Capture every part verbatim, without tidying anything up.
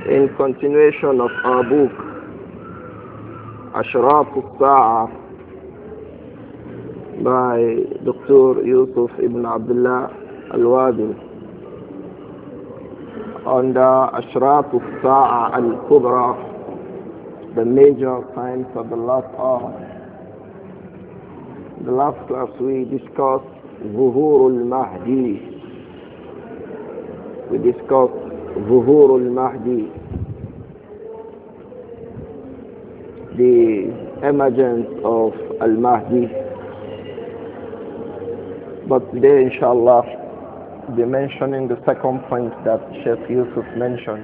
In continuation of our book, Ashraf al-Sa'ah by Doctor Yusuf ibn Abdullah al-Wadi, under Ashraf al-Sa'ah al-Kubra, the major signs of the last hour. The last class we discussed Zuhur al-Mahdi. We discussed Zuhur al-Mahdi, the emergence of al-Mahdi. But today, inshallah, we'll be mentioning the second point that Sheikh Yusuf mentioned,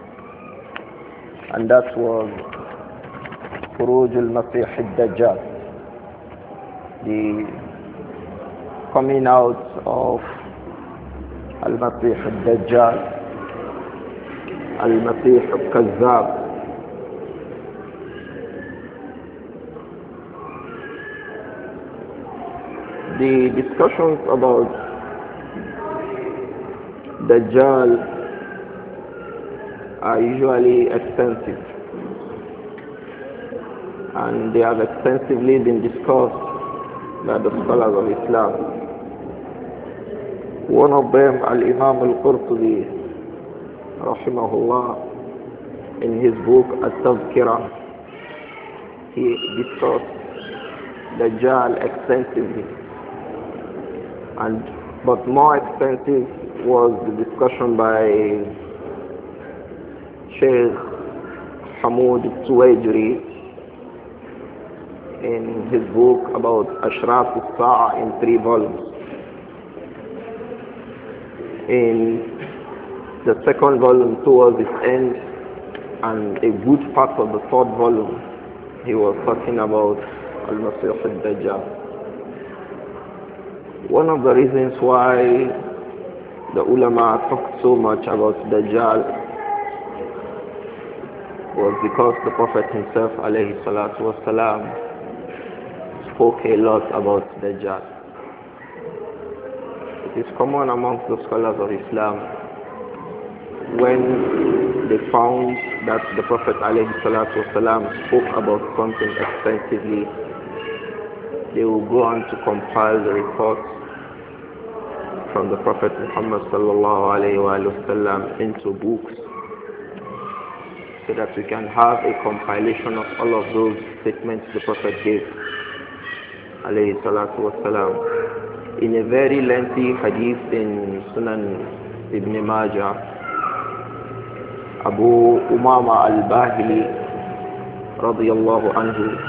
and that was Khuruj al-Masih al-Dajjal, the coming out of al-Masih al-Dajjal, al-Masih al-Kazzab. The discussions about Dajjal are usually extensive, and they have extensively been discussed by the scholars of Islam. One of them, Al-Imam Al-Qurtubi, rahimahullah, in his book At-Tazkirah, he discussed Dajjal extensively. And but more extensive was the discussion by Sheikh Hamoud Tuwaijri in his book about Ashraf al-Sa'ah in three volumes. In the second volume, towards its end, and a good part of the third volume, he was talking about Al-Masih al-Dajjal. One of the reasons why the ulama talked so much about Dajjal was because the Prophet himself, alayhi salatu wasalam, spoke a lot about Dajjal. It is common amongst the scholars of Islam, when they found that the Prophet alayhi salatu wasalam spoke about something extensively, they will go on to compile the reports from the Prophet Muhammad sallallahu alayhi wa sallam into books, so that we can have a compilation of all of those statements the Prophet gave alayhi salatu wasalam. In a very lengthy hadith in Sunan Ibn Majah, Abu Umama al-Bahili radiyallahu anhu,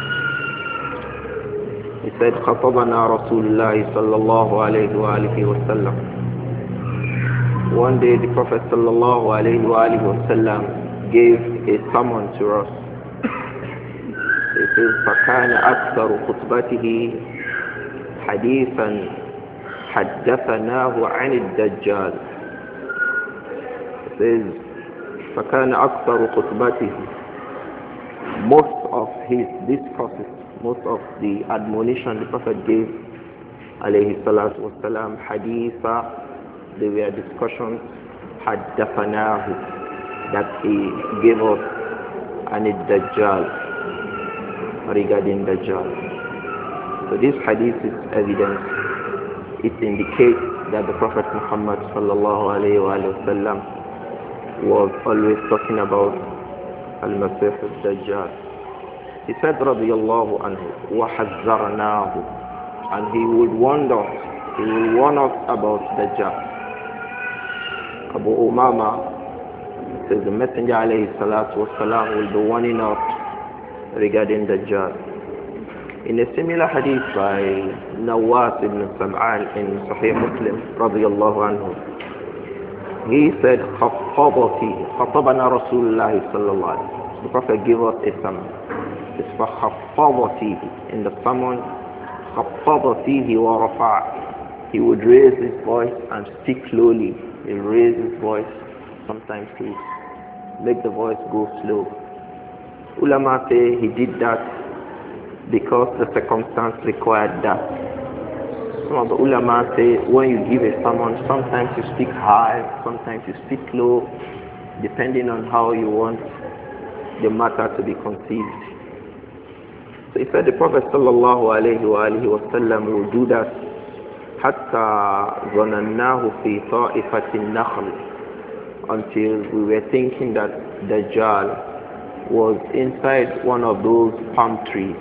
he said, خطبنا رسول الله صلى الله عليه وآله وسلم. One day the Prophet صلى الله عليه وآله وسلم gave a sermon to us. He says, فكان أكثر خطبته حديثا حدثناه عن الدجال. He says, فكان أكثر خطبته, most of his discourses, most of the admonition the Prophet gave, alayhi salatu wasalam, haditha, they were discussions, haddafanahu, that he gave us an Dajjal, regarding Dajjal. So this hadith is evidence. It indicates that the Prophet Muhammad sallallahu alayhi wa sallam was always talking about al-Masih al-Dajjal. He said, radiyallahu anhu, وَحَذَّرْنَاهُ, and he would warn us, he will warn us about Dajjal. Abu Umama says the Messenger alayhi salatu wasalam will be warning us regarding Dajjal. In a similar hadith by Nawas ibn Sam'an in Sahih Muslim, radiyallahu anhu, he said, خَطَّبَتِهِ خَطَّبَنَا رَسُولُ اللَّهِ صلى الله عليه وسلم. The Prophet gave us a sermon. It's for خَطَّبَتِهِ. In the sermon, خَطَّبَتِهِ وَرَفَعَ. He would raise his voice and speak slowly. He would raise his voice, sometimes he make the voice go slow. Ulama say he did that because the circumstance required that. Some of the ulama say when you give a sermon, sometimes you speak high, sometimes you speak low, depending on how you want the matter to be conceived. So he said the Prophet sallallahu alayhi wa alihi wa sallam will do that حتى ظنناه في طائفة النخل, until we were thinking that Dajjal was inside one of those palm trees,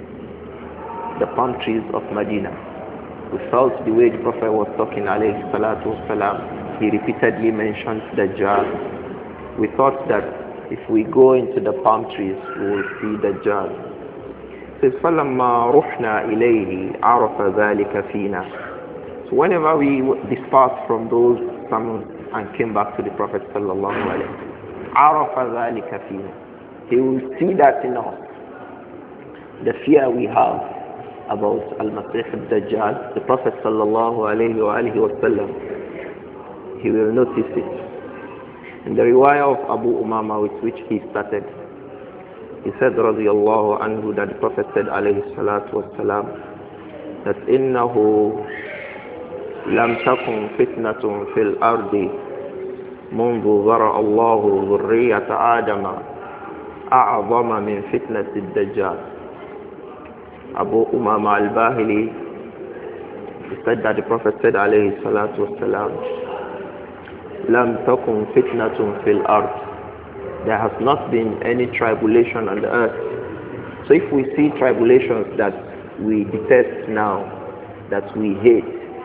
the palm trees of Medina. We felt the way the Prophet was talking alayhi salatu wasalam, he repeatedly mentioned Dajjal. We thought that if we go into the palm trees, we will see Dajjal. It says, فَلَمَّا رُحْنَا إِلَيْهِ عَرَفَ ذَلِكَ فِينَا. So whenever we dispersed from those sermons and came back to the Prophet sallallahu alayhi wa sallam, عَرَفَ ذَلِكَ فِينَا, he will see that in us. The fear we have about Al-Masih al-Dajjal, the Prophet sallallahu alayhi wa alihi wa sallam, he will notice it. In the riwayah of Abu Umama with which he started, he said radiyallahu anhu that the Prophet said alayhi salatu wassalam that innahu lam takun fitnatun fil ardi mundu zara Allahu dhurriyata Adama a'zama min fitnati ad-Dajjal. Abu Umama al-Bahili, he said that the Prophet said alayhi salatu wassalam, lam takun fitnatun fil ard, there has not been any tribulation on the earth. So if we see tribulations that we detest now, that we hate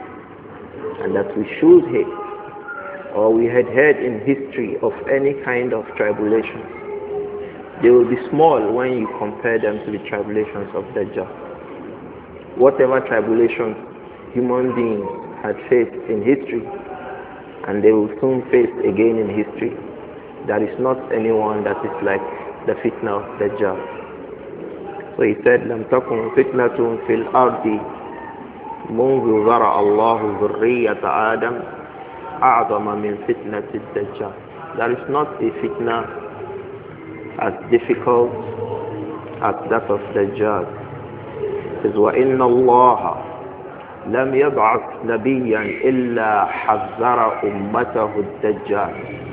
and that we should hate, or we had heard in history of any kind of tribulation, they will be small when you compare them to the tribulations of Dajjal. Whatever tribulations human beings had faced in history, and they will soon face again in history, there is not anyone that is like the fitna of Dajjal. So he said, لم تكن فتنة في الأرض منذ ذرأ الله ذرية آدم أعظم من فتنة الدجال. There is not a fitna as difficult as that of Dajjal. It says, وإن الله لم يبعث نبيا إلا حذر أمته الدجال.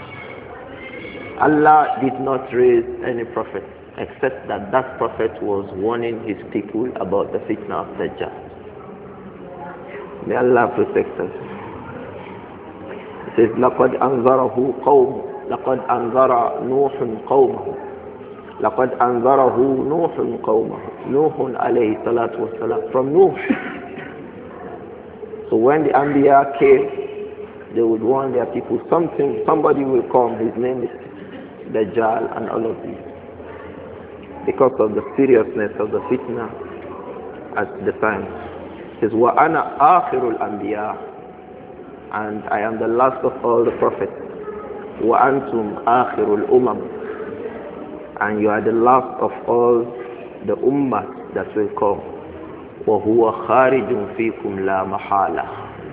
Allah did not raise any prophet except that that prophet was warning his people about the fitna of Dajjal. May Allah protect us. It says, لقد أنذره قوم لقد أنذر نوح قومه لقد أنذره نوح قومه نوح عليه الصلاة والسلام, from Nuh. So when the Anbiya came, they would warn their people, something, somebody will come, his name is Dajjal, and all of these. Because of the seriousness of the fitna at the time. It says, وَأَنَا آخِرُ الْأَنْبِيَاءِ, and I am the last of all the prophets. وَأَنْتُمْ آخِرُ الْأُمَمِ, and you are the last of all the ummah that will come. وَهُوَ خَارِجٌ فِيكُمْ لَا مَحَالَةً.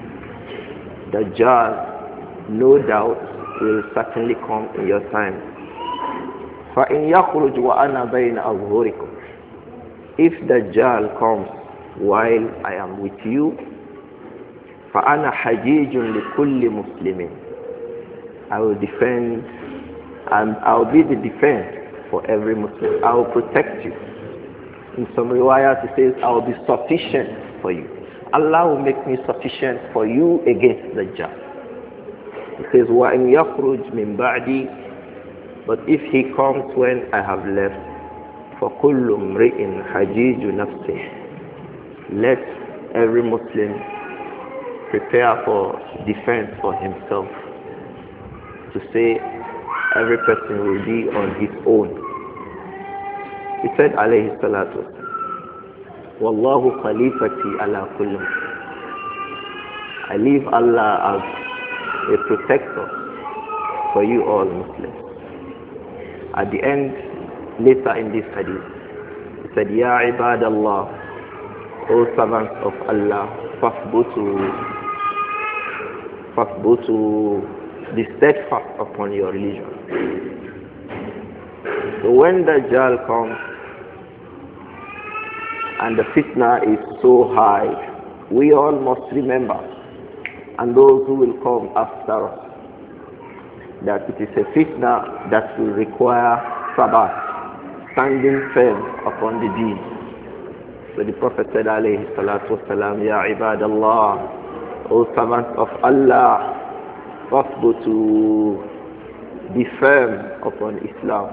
Dajjal, no doubt, will certainly come in your time. فَإِنْ يَخْرُجْ وَأَنَا بَيْنَ أَظْهُرِكُمْ. If Dajjal comes while I am with you, فَأَنَا حَجِيجٌ لِكُلِّ مُسْلِمٍ, I will defend, and I will be the defense for every Muslim. I will protect you. In some riwayat it says, I will be sufficient for you. Allah will make me sufficient for you against Dajjal. It says, وَإِنْ يَخْرُجْ مِنْ بَعْدِي, but if he comes when I have left, فَكُلُّ امْرِئٍ حَجِيجُ نَفْسِهِ, let every Muslim prepare for defense for himself. To say every person will be on his own. He said, alayhi salatu, Wallahu khalifati ala kulli. I leave Allah as a protector for you all Muslims. At the end, later in this hadith, he said, Ya ibadallah, O servants of Allah, fasbutu, fasbutu, be steadfast upon your religion. So when Dajjal comes and the fitna is so high, we all must remember, and those who will come after us, that it is a fitna that will require sabat, standing firm upon the deen. So the Prophet said, alayhi salatu wasalam, Ya ibadallah, O servants of Allah, to be firm upon Islam.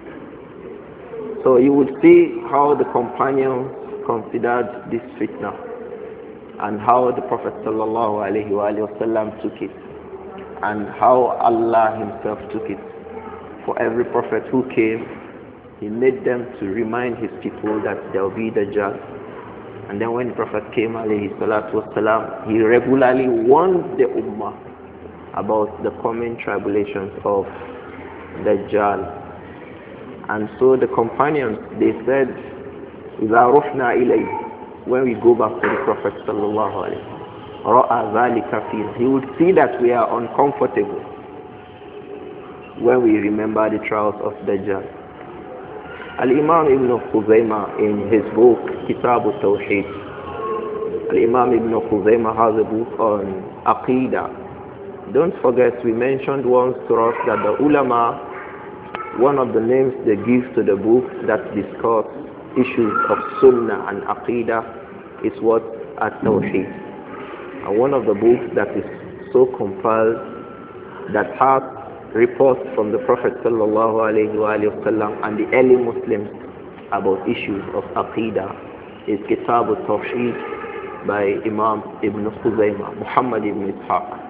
So you will see how the companions considered this fitna and how the Prophet sallallahu alaihi wasallam took it and how Allah himself took it. For every prophet who came, he made them to remind his people that there will be Dajjal. And then when the Prophet came alayhi salatu wasalam, he regularly warned the Ummah about the coming tribulations of Dajjal. And so the companions, they said, إِذَا رُحْنَا إِلَيْهِ, when we go back to the Prophet sallallahu alayhi wa sallam, رَأَى ذَلِكَ فِيهِ, he would see that we are uncomfortable when we remember the trials of Dajjal. Al-Imam Ibn Khuzaymah in his book, Kitab al-Tawheed, Al-Imam Ibn Khuzaymah has a book on Aqidah. Don't forget, we mentioned once to us that the ulama, one of the names they give to the book that discuss issues of Sunnah and Aqidah is what? At-Tawheed. And one of the books that is so compiled, that has reports from the Prophet sallallahu alaihi wasallam and the early Muslims about issues of Aqidah is Kitab al-Tawheed by Imam Ibn Khuzaymah, Muhammad ibn Ishaq.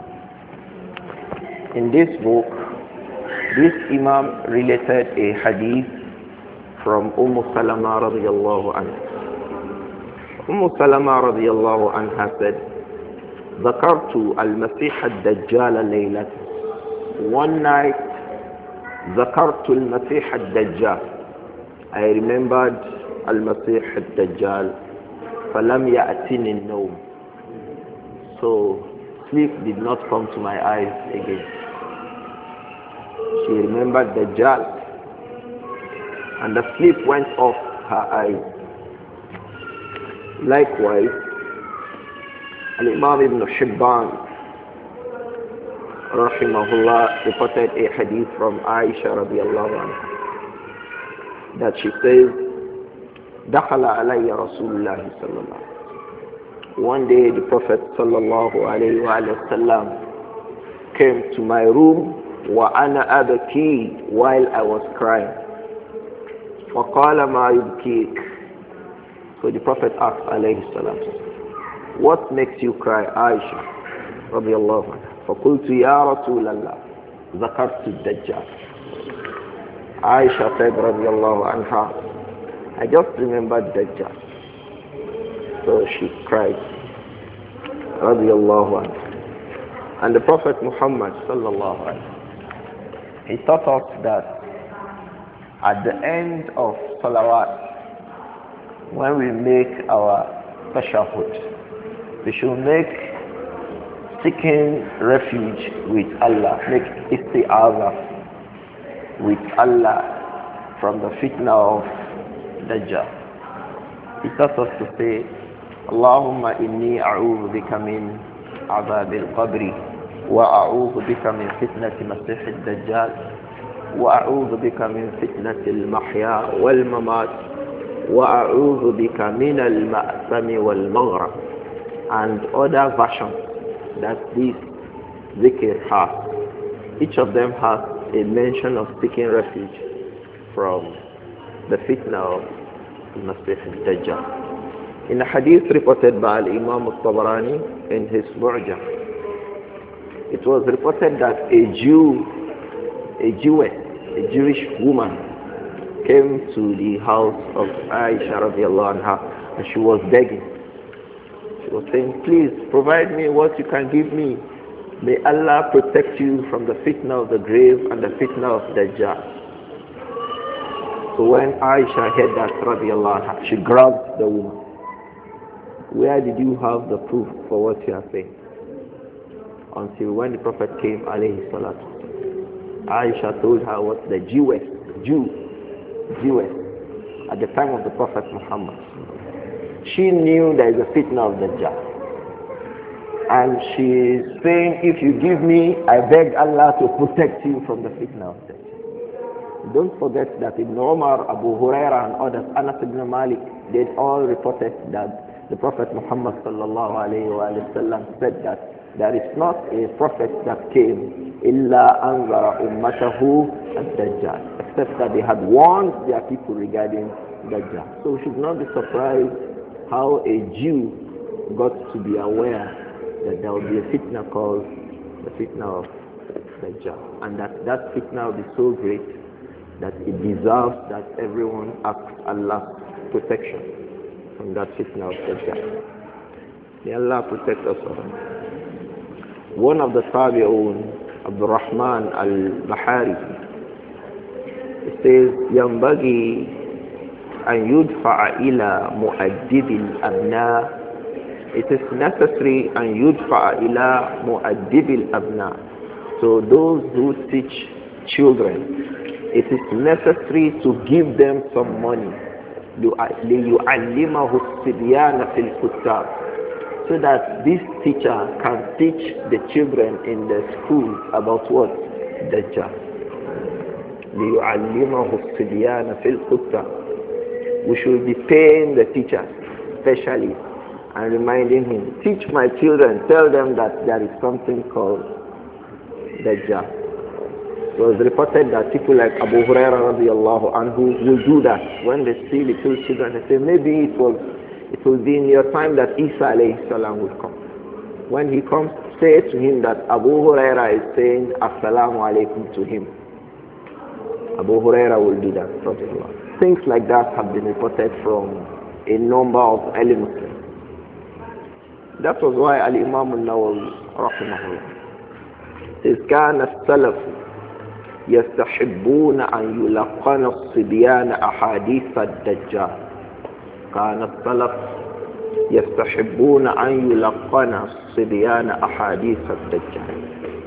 In this book, this Imam related a hadith from Umm Salama radiyallahu anha. Umm Salama radiyallahu anha said, ذكرت المسيح الدجال ليلة. One night, ذكرت المسيح الدجال. I remembered المسيح الدجال. فلم يأتني النوم. So sleep did not come to my eyes again. She remembered Dajjal, and the sleep went off her eyes. Likewise, Al-Imam Ibn Hibban rahimahullah reported a hadith from Aisha radiallahu anha that she says, دخل علي رسول الله صلى الله عليه وسلم. One day the Prophet sallallahu alayhi wa sallam came to my room وأنا أبكي while I was crying. فقال ما يبكيك. So the Prophet asked alayhi salam, what makes you cry, Aisha رضي الله عنها. فقلت يا رسول الله ذكرت الدجال. Aisha said رضي الله عنها, I just remembered Dajjal. So she cried رضي الله عنها. And the Prophet Muhammad sallallahu alaihi wasallam, he taught us that at the end of salawat, when we make our tashahhud, we should make seeking refuge with Allah, make isti'azah with Allah from the fitna of Dajjal. He taught us to say, Allahumma inni a'udhu bika min عذاب القبر وأعوذ بك من فتنة مسيح الدجال وأعوذ بك من فتنة المحيا والممات وأعوذ بك من المأثم والمغرم, and other versions that this zikr has. Each of them has a mention of seeking refuge from the fitna of Masih al-Dajjal. In a hadith reported by Imam al-Tabarani in his Mu'jam, it was reported that a Jew, a Jewess, a Jewish woman came to the house of Aisha radiallahu anha, and she was begging. She was saying, please provide me what you can give me. May Allah protect you from the fitna of the grave and the fitna of Dajjal. So when Aisha heard that radiallahu anha, she grabbed the woman. Where did you have the proof for what you are saying? Until when the Prophet came, alayhi salatu, Aisha told her what the Jewess, Jew, Jewess, at the time of the Prophet Muhammad. She knew there is a fitna of Dajjal. And she is saying, if you give me, I beg Allah to protect you from the fitna of Dajjal. Don't forget that Ibn Umar, Abu Huraira and others, Anas ibn Malik, they all reported that the Prophet Muhammad sallallahu alayhi wa sallam said that there is not a prophet that came illa anzara ummatahu ad-Dajjal, except that they had warned their people regarding Dajjal. So we should not be surprised how a Jew got to be aware that there will be a fitna called the fitna of Dajjal, and that that fitna will be so great that it deserves that everyone asks Allah's protection from that fitna of Dajjal. May Allah protect us all. One of the Tabi'un, Abdul Rahman al-Bahari, says, ينبغي أن يدفع إلى مؤدب الأبناء. It is necessary أن يدفع إلى مؤدب الأبناء. So those who teach children, it is necessary to give them some money. ليعلمه الصبيان في الكتاب, so that this teacher can teach the children in the school about what? Dajjal. ليعلمه الصبيان في الكتاب. We should be paying the teachers especially and reminding him, teach my children, tell them that there is something called Dajjal. It was reported that people like Abu Huraira radiallahu anhu will do that. When they see little children, they say, maybe it will, it will be in your time that Isa alayhi salam will come. When he comes, say to him that Abu Huraira is saying Assalamu alaikum to him. Abu Huraira will do that. Radiallahu. Things like that have been reported from a number of early Muslims. That was why Al-Imam al-Nawawi rahimahullah says, كان السلف يستحبون أن يلقن الصبيان أحاديث الدجال. كان السلف يستحبون أن يلقن الصبيان أحاديث الدجال.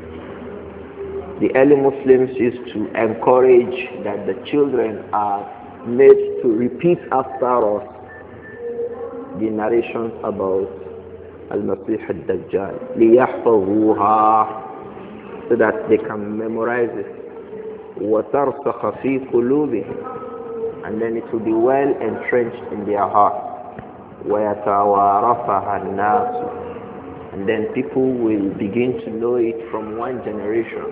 The early Muslims used to encourage that the children are made to repeat after us the narrations about Al-Masih al-Dajjal ليحفظوها, so that they can memorize it. وَتَرْسَخَ فِي قُلُوبِهِمْ, and then it will be well entrenched in their heart. وَيَتَوَارَثَهَا النَّاسُ, and then people will begin to know it from one generation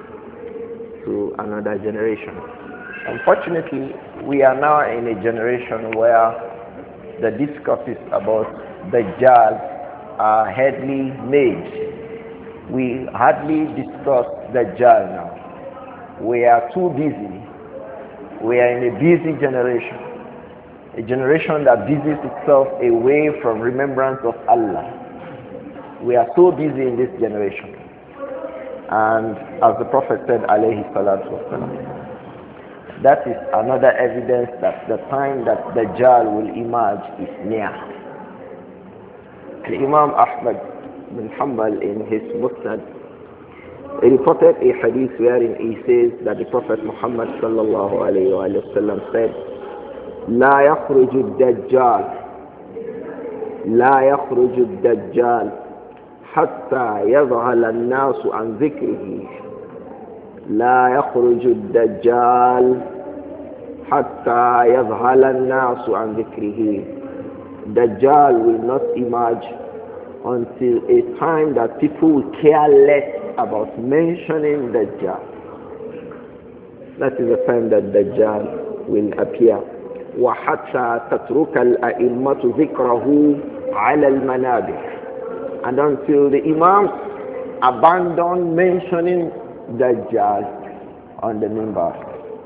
to another generation. Unfortunately, we are now in a generation where the discourses about Dajjal are hardly made. We hardly discuss Dajjal now. We are too busy. We are in a busy generation. A generation that busies itself away from remembrance of Allah. We are so busy in this generation. And as the Prophet said, alayhi salatu wasalam, that is another evidence that the time that Dajjal will emerge is near. Imam Ahmad bin Hanbal in his Musnad, he reported a hadith wherein he says that the Prophet Muhammad sallallahu alayhi wa sallam said, لا يخرج الدجال لا يخرج الدجال حتى يذهل الناس عن ذكره لا يخرج الدجال حتى يذهل الناس عن ذكره. Dajjal will not emerge until a time that people will care less about mentioning Dajjal. That is the time that Dajjal will appear. وَحَتَّى تَتْرُكَ الْأَئِمَّةُ ذِكْرَهُ عَلَى الْمَنَابِرِ, and until the Imams abandon mentioning Dajjal on the minbar.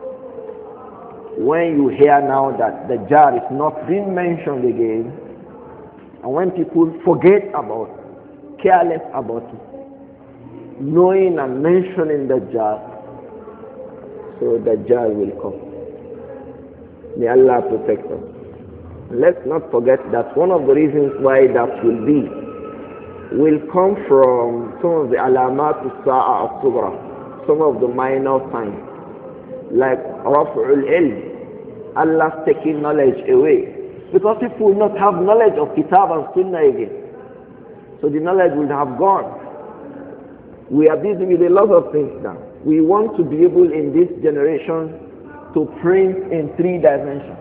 When you hear now that Dajjal is not being mentioned again, and when people forget about, careless about it, knowing and mentioning Dajjal, so Dajjal will come. May Allah protect us. Let's not forget that one of the reasons why that will be will come from some of the alamat as-sa'a as-sughra, some of the minor signs, like raf'ul ilm, Allah's taking knowledge away, because people will not have knowledge of kitab and sunnah again. So the knowledge will have gone. We are busy with a lot of things now. We want to be able in this generation to print in three dimensions.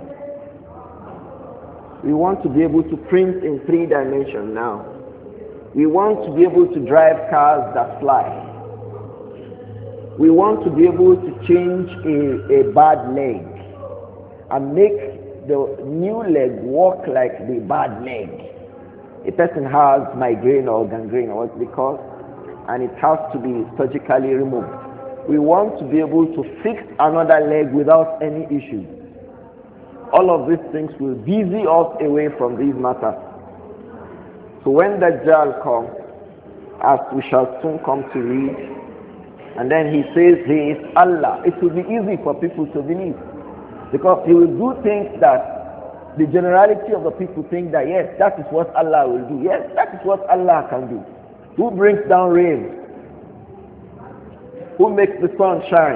We want to be able to print in three dimensions now. We want to be able to drive cars that fly. We want to be able to change a, a bad leg and make the new leg walk like the bad leg. A person has migraine or gangrene or what's it called, and it has to be surgically removed. We want to be able to fix another leg without any issues. All of these things will busy us away from these matters. So when Dajjal comes, as we shall soon come to read, and then he says he is Allah, it will be easy for people to believe. Because he will do things that the generality of the people think that yes, that is what Allah will do. Yes, that is what Allah can do. Who brings down rain? Who makes the sun shine?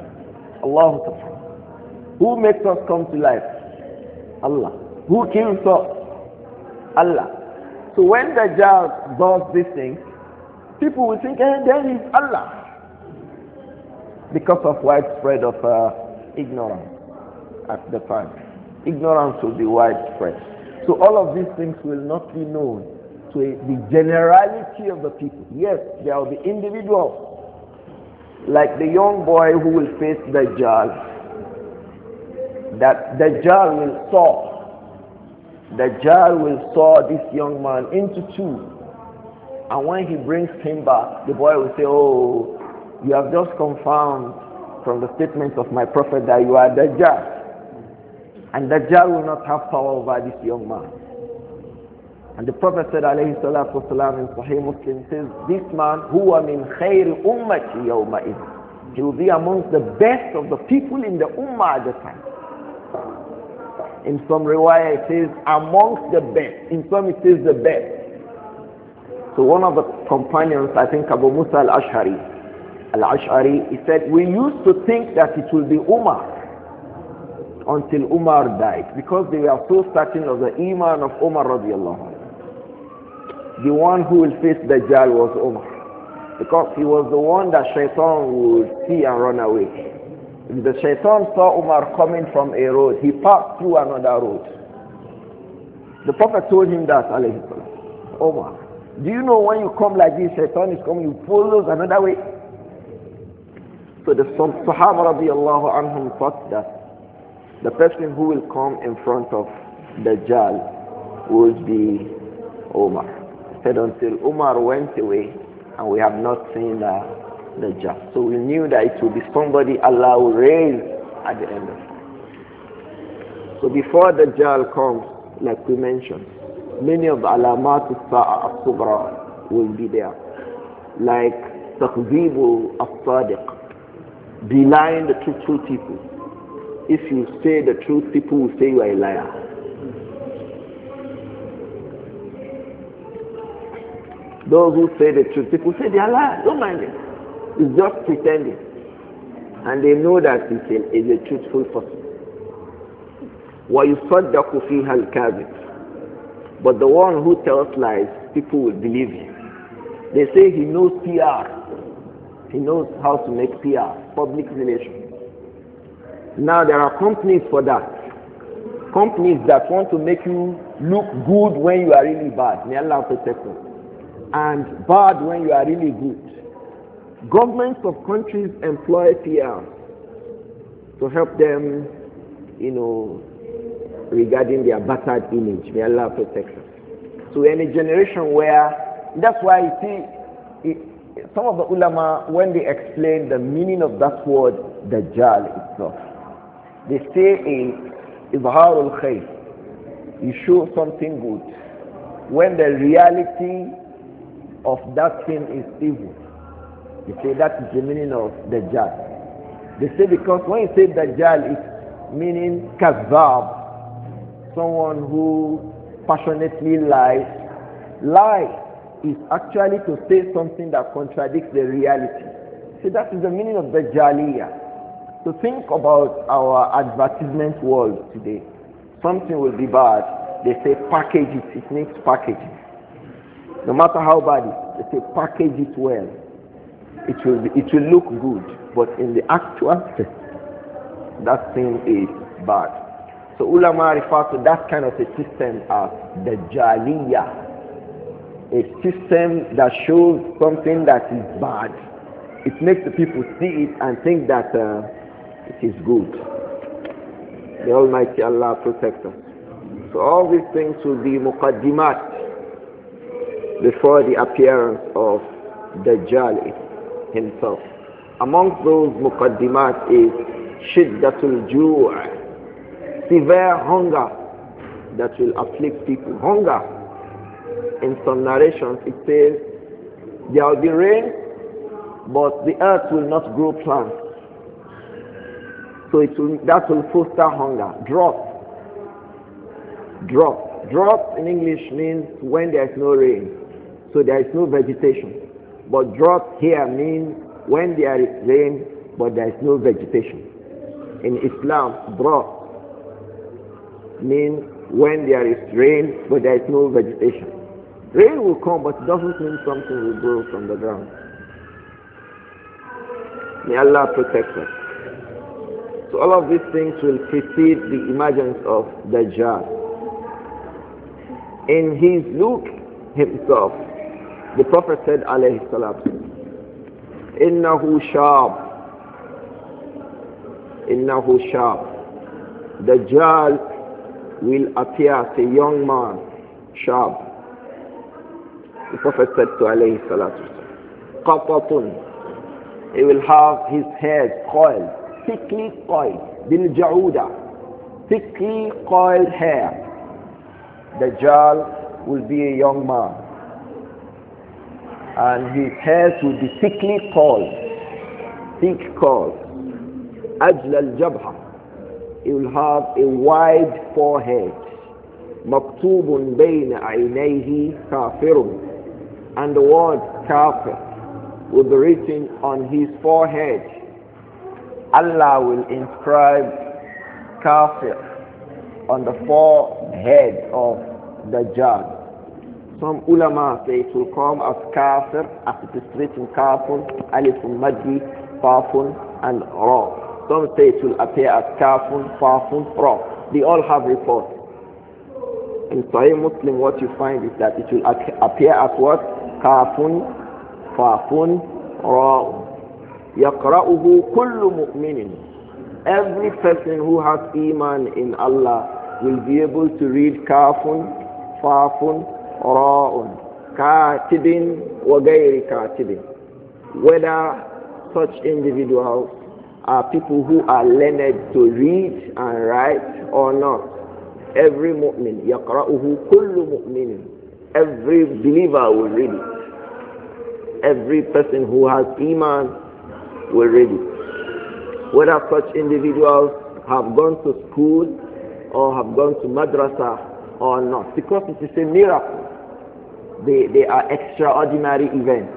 Allah. Who makes us come to life? Allah. Who kills us? Allah. So when Dajjal does these things, people will think, eh, then he's Allah. Because of widespread of uh, ignorance at the time. Ignorance will be widespread. So all of these things will not be known to a, the generality of the people. Yes, there will be individuals, like the young boy who will face Dajjal, that Dajjal will saw. Dajjal will saw this young man into two. And when he brings him back, the boy will say, oh, you have just confirmed from the statements of my prophet that you are Dajjal. And Dajjal will not have power over this young man. And the Prophet said, alayhi salatu wasalam, in Sahih Muslim, says, this man, huwa min khayri ummati yawma idh. He will be amongst the best of the people in the ummah at the time. In some riwayah it says, amongst the best. In some it says the best. So one of the companions, I think Abu Musa al-Ash'ari, al-Ash'ari, he said, we used to think that it will be Umar until Umar died, because they were so certain of the iman of Umar radiallahu anhu. The one who will face Dajjal was Umar, because he was the one that Shaitan would see and run away. If the Shaitan saw Umar coming from a road, he passed through another road. The Prophet told him that, alayhi salam, Umar, do you know when you come like this, Shaitan is coming, you follow another way? So the Sahaba radiallahu anhum thought that the person who will come in front of Dajjal would be Umar. Said until Umar went away and we have not seen uh, Dajjal. So we knew that it would be somebody Allah will raise at the end of it. So before Dajjal comes, like we mentioned, many of the alamat al-sa'a al-sughra will be there. Like taqzeebu al-sadiq, denying the truthful people. If you say the truth, people will say you are a liar. Those who say the truth, people say they are liars. Don't mind it. It's just pretending. And they know that he is a truthful person. وَيُصَدَّقُ فِيهَا الْكَاذِبُ. But the one who tells lies, people will believe him. They say he knows P R. He knows how to make P R, public relations. Now there are companies for that. Companies that want to make you look good when you are really bad. May Allah protect us. And bad when you are really good. Governments of countries employ P R to help them, you know, regarding their battered image. May Allah protect us. So in a generation where, that's why you see, it, some of the ulama, when they explain the meaning of that word, Dajjal itself, they say in Izharul Khayr, you show something good when the reality of that thing is evil. They say that is the meaning of Dajjal. They say because when you say Dajjal, it's meaning Kazzab, someone who passionately lies. Lie is actually to say something that contradicts the reality. So that is the meaning of Dajjaliyah. To think about our advertisement world today. Something will be bad. They say package it. It needs packaging. No matter how bad it is, they say package it well. It will be, it will look good, but in the actual sense, that thing is bad. So ulama refer to that kind of a system as the Jaliyah, a system that shows something that is bad. It makes the people see it and think that uh, it is good. The Almighty Allah protect us. So all these things will be muqaddimat before the appearance of Dajjal himself. Amongst those muqaddimat is shiddatul ju', severe hunger that will afflict people. Hunger. In some narrations it says there will be rain, but the earth will not grow plants. So it will, that will foster hunger. Drought. Drought. Drought in English means when there is no rain. So there is no vegetation. But drought here means when there is rain, but there is no vegetation. In Islam, drought means when there is rain, but there is no vegetation. Rain will come, but it doesn't mean something will grow from the ground. May Allah protect us. So all of these things will precede the emergence of Dajjal. In his look himself, the Prophet said, alayhi salatu, innahu shab, innahu shab. Dajjal will appear as a young man, shab. The Prophet said to alayhi salatu, qatatun. He will have his head coiled, thickly coiled, bil ja'uda, thickly coiled hair. Dajjal will be a young man, and his hairs will be thickly coiled, thick coiled. Ajl al-jabha. He will have a wide forehead. Maktubun bayna aynayhi kafirun. And the word kafir will be written on his forehead. Allah will inscribe kafir on the forehead of Dajjal. Some ulama say it will come as kafir, as it is written kafun, alifun madhi, fafun, and ra. Some say it will appear as kafun, fafun, ra. They all have reports. In Sahih Muslim, what you find is that it will appear as what? Kafun, fafun, ra. Yaqra'uhu kullu mu'minin. Every person who has iman in Allah will be able to read kafun, fafun, ra'un, katibin wa gayri katibin. Whether such individuals are people who are learned to read and write or not. Every mu'min, yaqra'uhu kullu mu'minin. Every believer will read it. Every person who has iman will read it. Whether such individuals have gone to school or have gone to madrasa or not, because it is a miracle. They, they are extraordinary events.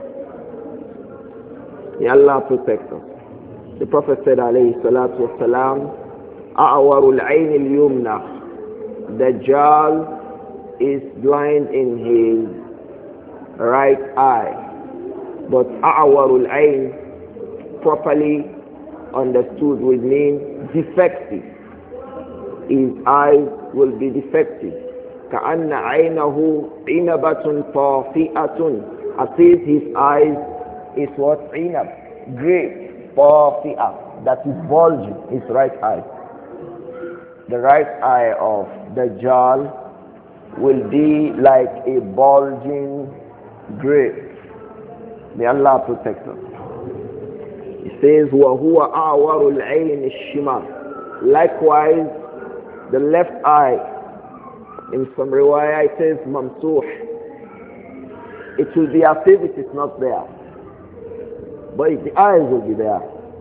May Allah protect us. The Prophet said, alayhi salatu wasalam, A'warul ayn al-yumna. Dajjal is blind in his right eye. But A'warul ayn, properly understood, would mean defective. His eyes will be defective. كَأَنَّ عَيْنَهُ عِنَبَةٌ طَافِئَةٌ. As if his eyes is what? Inab, grape, طَافِئَة, that is bulging, his right eye. The right eye of Dajjal will be like a bulging grape. May Allah protect us. He says, وَهُوَ أَعْوَرُ الْعَيْنِ الشِّمَالِ. Likewise, the left eye, in some riwayah it says, mamsuh. It will be as if it is not there. But the eyes will be there.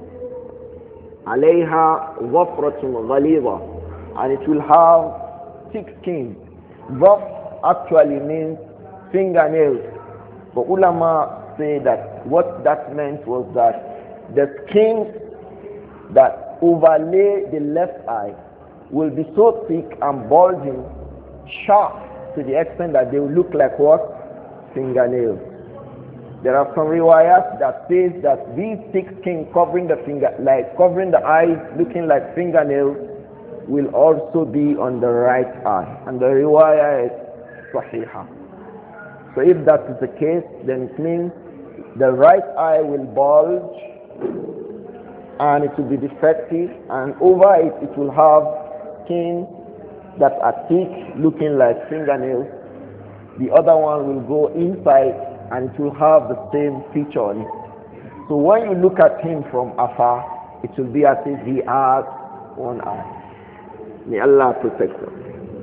عَلَيْهَا ظَفْرَةٌ غَلِيظَةٌ. And it will have thick skin. Zaf actually means fingernails. But ulama say that what that meant was that the skin that overlay the left eye will be so thick and bulging, sharp, to the extent that they will look like what? fingernails. There are some riwayat that says that these thick skin covering the finger, like covering the eyes, looking like fingernails, will also be on the right eye. And the riwayah is sahihah. So if that is the case, then it means the right eye will bulge and it will be defective, and over it it will have skin that are thick, looking like fingernails. The other one will go inside and it will have the same feature on it. So when you look at him from afar, it will be as if he has one eye. May Allah protect us.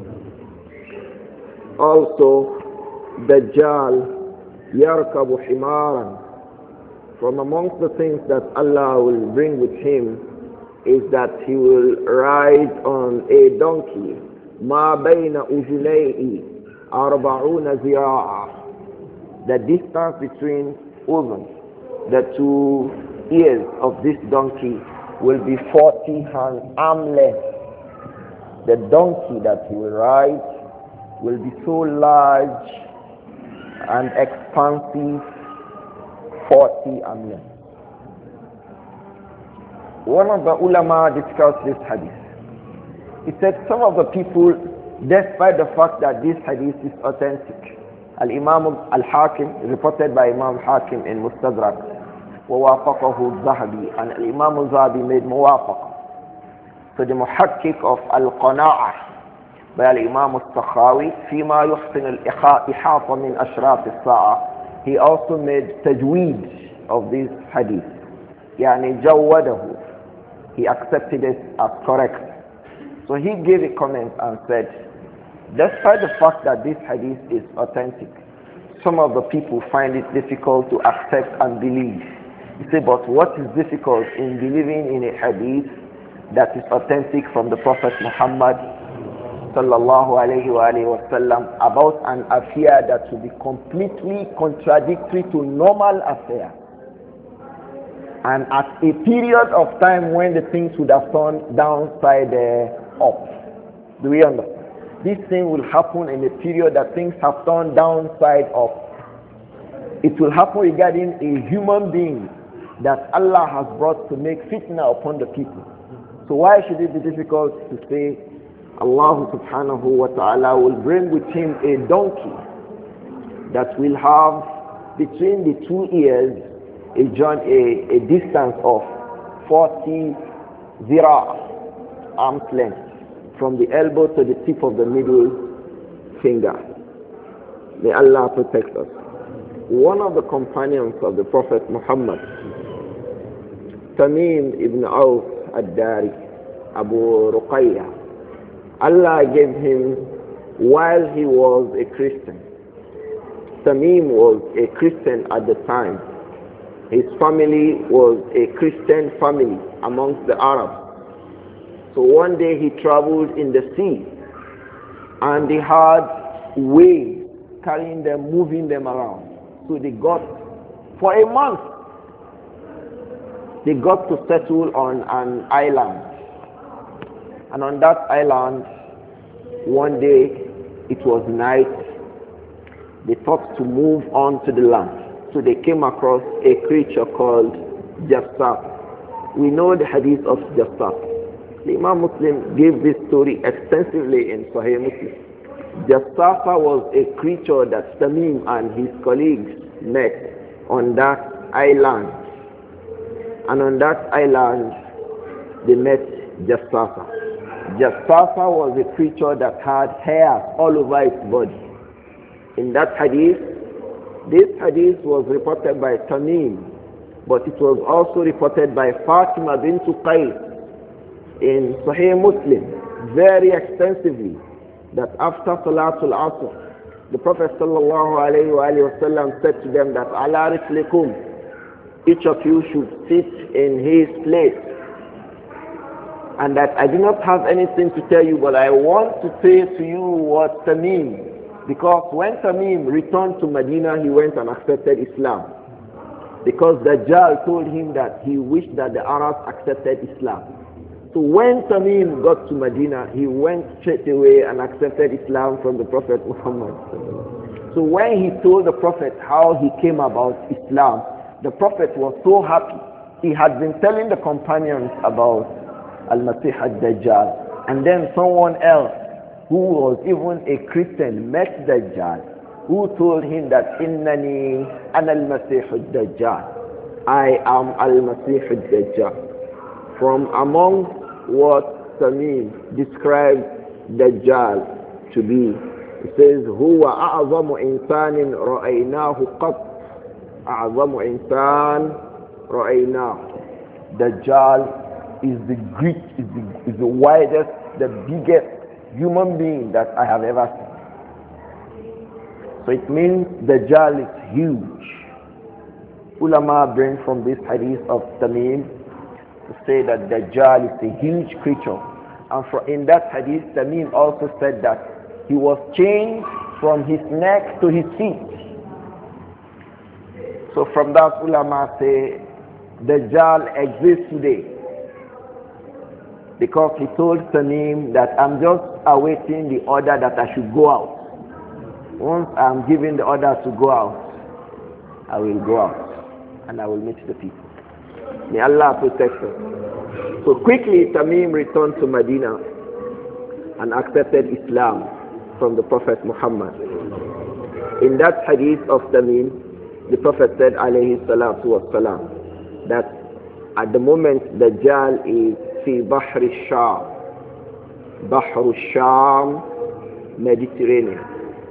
Also, Dajjal yarkabu himaran. From amongst the things that Allah will bring with him is that he will ride on a donkey. Ma bayna ujulayhi arba'una zira'a. The distance between udhun, the two ears of this donkey, will be forty arm length. The donkey that he will ride will be so large and expansive, forty arm length. One of the ulama discussed this hadith. He said some of the people, despite the fact that this hadith is authentic, Al-Imam Al-Hakim, reported by Imam Hakim in Mustadrak, وَوَافَقَهُ الزَّهَبِي, and Al-Imam Al-Zahabi made muwafaqa. So the muhakkik of Al-Qana'ah by Al-Imam Al-Sakhawi, فيما يحسن الإحاطة من أشراط الساعة, he also made tajweed of this hadith. يعني جوده, he accepted it as correct. So he gave a comment and said, despite the fact that this hadith is authentic, some of the people find it difficult to accept and believe. He said, but what is difficult in believing in a hadith that is authentic from the Prophet Muhammad sallallahu alayhi wa alayhi wa sallam about an affair that will be completely contradictory to normal affair, and at a period of time when the things would have turned downside uh, up. Do we understand? This thing will happen in a period that things have turned downside up. It will happen regarding a human being that Allah has brought to make fitna upon the people. So why should it be difficult to say Allah subhanahu wa ta'ala will bring with him a donkey that will have between the two ears a, a, a distance of forty zira, arm's length, from the elbow to the tip of the middle finger. May Allah protect us. One of the companions of the Prophet Muhammad, Tamim ibn Auf ad-Dari, Abu Ruqayya, Allah gave him while he was a Christian. Tamim was a Christian at the time. His family was a Christian family amongst the Arabs. So one day he traveled in the sea and they had waves carrying them, moving them around. So they got, for a month, they got to settle on an island. And on that island, one day, it was night, they thought to move on to the land. So they came across a creature called Jassas. We know the hadith of Jassas. The Imam Muslim gave this story extensively in Sahih Muslim. Jassasa was a creature that Tamim and his colleagues met on that island. And on that island, they met Jassasa. Jassasa was a creature that had hairs all over its body. In that hadith, this hadith was reported by Tamim, but it was also reported by Fatima bint Qais in Sahih Muslim very extensively, that after Salatul Asr, the Prophet sallallahu alayhi wa alayhi wa sallam said to them that ala rislikum, each of you should sit in his place, and that I do not have anything to tell you, but I want to say to you what Tamim, because when Tamim returned to Medina, he went and accepted Islam, because Dajjal told him that he wished that the Arabs accepted Islam. So when Tamim got to Medina, he went straight away and accepted Islam from the Prophet Muhammad So when he told the Prophet how he came about Islam, the Prophet was so happy. He had been telling the companions about Al-Masih al-Dajjal. And then someone else who was even a Christian met Dajjal, who told him that Innani ana al-Masih al-Dajjal. I am al-Masih al-Dajjal. From among what Tamim described Dajjal to be, he says, هو أعظم إنسان رأيناه قط. أعظم إنسان رأيناه. Dajjal is the Greek, is the, is the widest, the biggest human being that I have ever seen. So it means Dajjal is huge. Ulama bring from this hadith of Tamim to say that Dajjal is a huge creature. And for, in that hadith, Tamim also said that he was chained from his neck to his feet. So from that, ulama say Dajjal exists today, because he told Tamim that I'm just awaiting the order that I should go out. Once I'm given the order to go out, I will go out and I will meet the people. May Allah protect us. So quickly Tamim returned to Medina and accepted Islam from the Prophet Muhammad. In that hadith of Tamim, the Prophet said alayhi salatu wassalam that at the moment Dajjal is fi Bahr al-Sham, Bahr al-Sham, Mediterranean.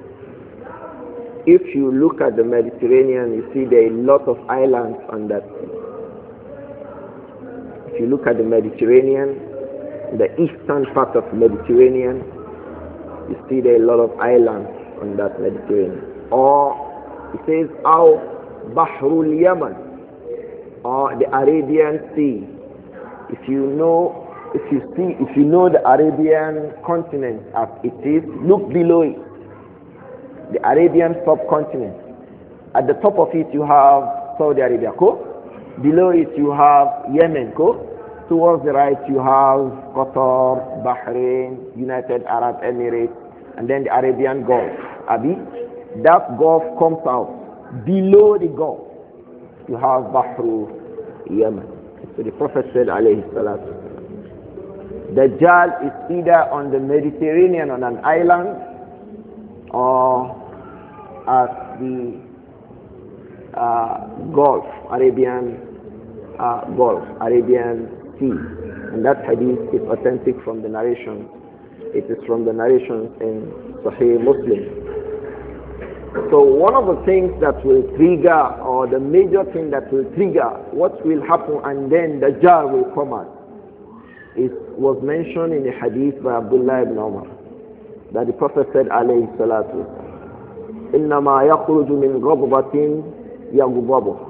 If you look at the Mediterranean, you see there are a lot of islands on that sea. If you look at the Mediterranean, the eastern part of Mediterranean, you see there are a lot of islands on that Mediterranean. Or it says, "Aw Bahrul Yaman," or the Arabian Sea. If you know, if you see, if you know the Arabian continent as it is, look below it. The Arabian subcontinent. At the top of it you have Saudi Arabia, ko. Below it you have Yemen, ko. Towards the right you have Qatar, Bahrain, United Arab Emirates, and then the Arabian Gulf. Abi, that Gulf comes out. Below the Gulf you have Bahru Yemen. So the Prophet said, alayhi salatu, Dajjal is either on the Mediterranean on an island, or at the uh, Gulf, Arabian uh, Gulf, Arabian Sea. And that hadith is authentic from the narration. It is from the narrations in Sahih Muslim. So one of the things that will trigger, or the major thing that will trigger what will happen and then Dajjal will come out, is was mentioned in the hadith by Abdullah ibn Umar, that the Prophet said alayhi salatu, إِنَّمَا يَخْرُجُ مِنْ غَضْبَةٍ يَغْضَبُهُ.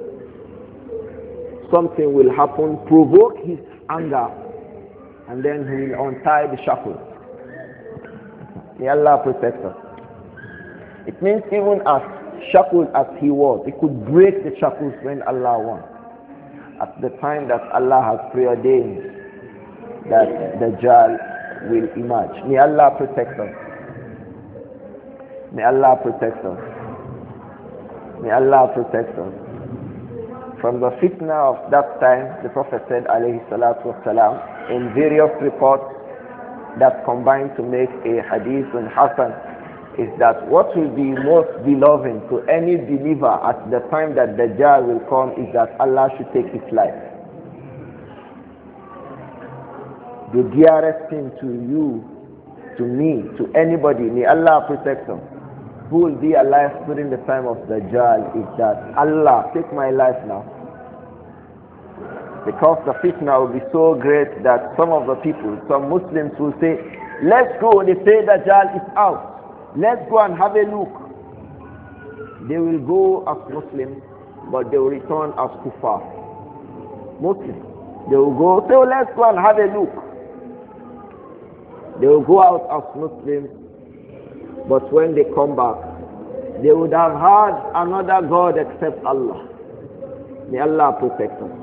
Something will happen, provoke his anger, and then he will untie the shackles. May Allah protect us. It means even as shackled as he was, he could break the shackles when Allah wants. At the time that Allah has preordained that Dajjal will emerge. May Allah protect us. May Allah protect us. May Allah protect us. From the fitna of that time, the Prophet said, alayhi salatu wasalam, in various reports that combine to make a hadith and hasan, is that what will be most beloved to any believer at the time that Dajjal will come is that Allah should take his life. The dearest thing to you, to me, to anybody, may Allah protect them, who will be alive during the time of Dajjal, is that Allah, take my life now. Because the fitna will be so great that some of the people, some Muslims will say, let's go, they say Dajjal is out. Let's go and have a look. They will go as Muslims, but they will return as kuffar. Muslims. They will go, say, oh, let's go and have a look. They will go out as Muslims, but when they come back, they would have had another God except Allah. May Allah protect us.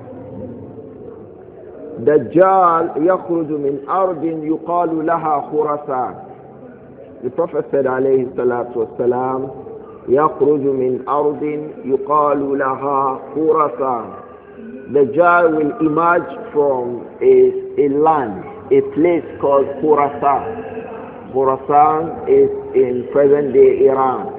Dajjal يخرج من أرض يقال لها خراسان. The Prophet said, alayhi salatu wasalam, يخرج من أرض يقال لها خراسان. Dajjal will emerge from a, a land, a place called Khurasan. Khurasan is in present-day Iran.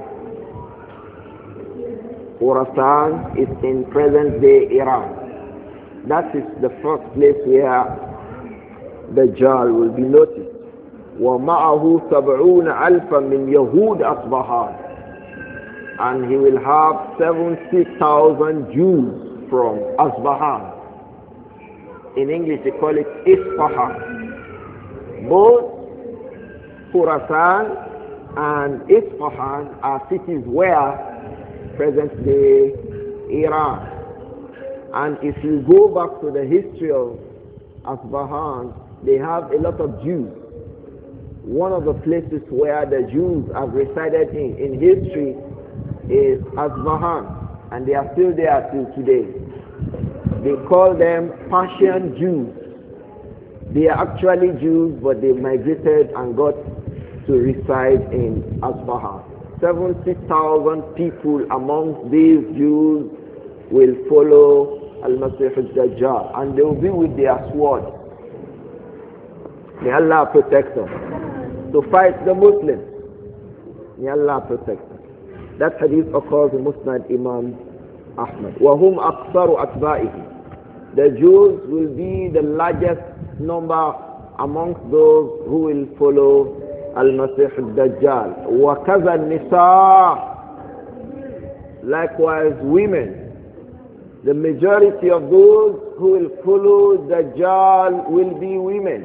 Khurasan is in present-day Iran. That is the first place where Dajjal will be noticed. وَمَعَهُ سَبْعُونَ أَلْفًا مِنْ يَهُودَ أَصْبَهَانَ. And he will have seventy thousand Jews from Asbahan. In English they call it Isfahan. Both Khurasan and Isfahan are cities where present-day Iran. And if you go back to the history of Asbahan, they have a lot of Jews. One of the places where the Jews have resided in, in history is Asbahan, and they are still there till today. They call them Persian Jews. They are actually Jews, but they migrated and got to reside in Asbahan. seventy thousand people amongst these Jews will follow Al-Masih al-Dajjal, and they will be with their sword. May Allah protect them. To fight the Muslims. May Allah protect them. That hadith occurs in Musnad Imam Ahmad. وَهُمْ أَكْثَرُ أَتْبَائِهِ. The Jews will be the largest number amongst those who will follow Al-Masih al-Dajjal. وَكَذَا النِّسَاءِ. Likewise women. The majority of those who will follow Dajjal will be women.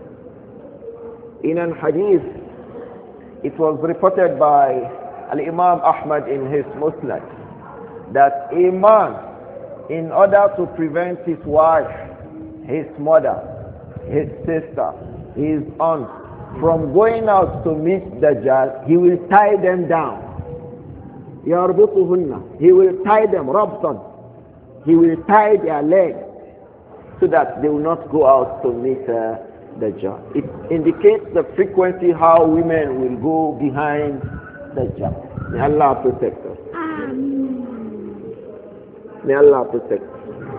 In an hadith, it was reported by Al-Imam Ahmad in his Musnad that a man, in order to prevent his wife, his mother, his sister, his aunt from going out to meet Dajjal, he will tie them down. يَرْبُطُهُنَّ. He will tie them, rabtan. He will tie their legs so that they will not go out to meet uh, Dajjal. It indicates the frequency how women will go behind Dajjal. May Allah protect us. May Allah protect us.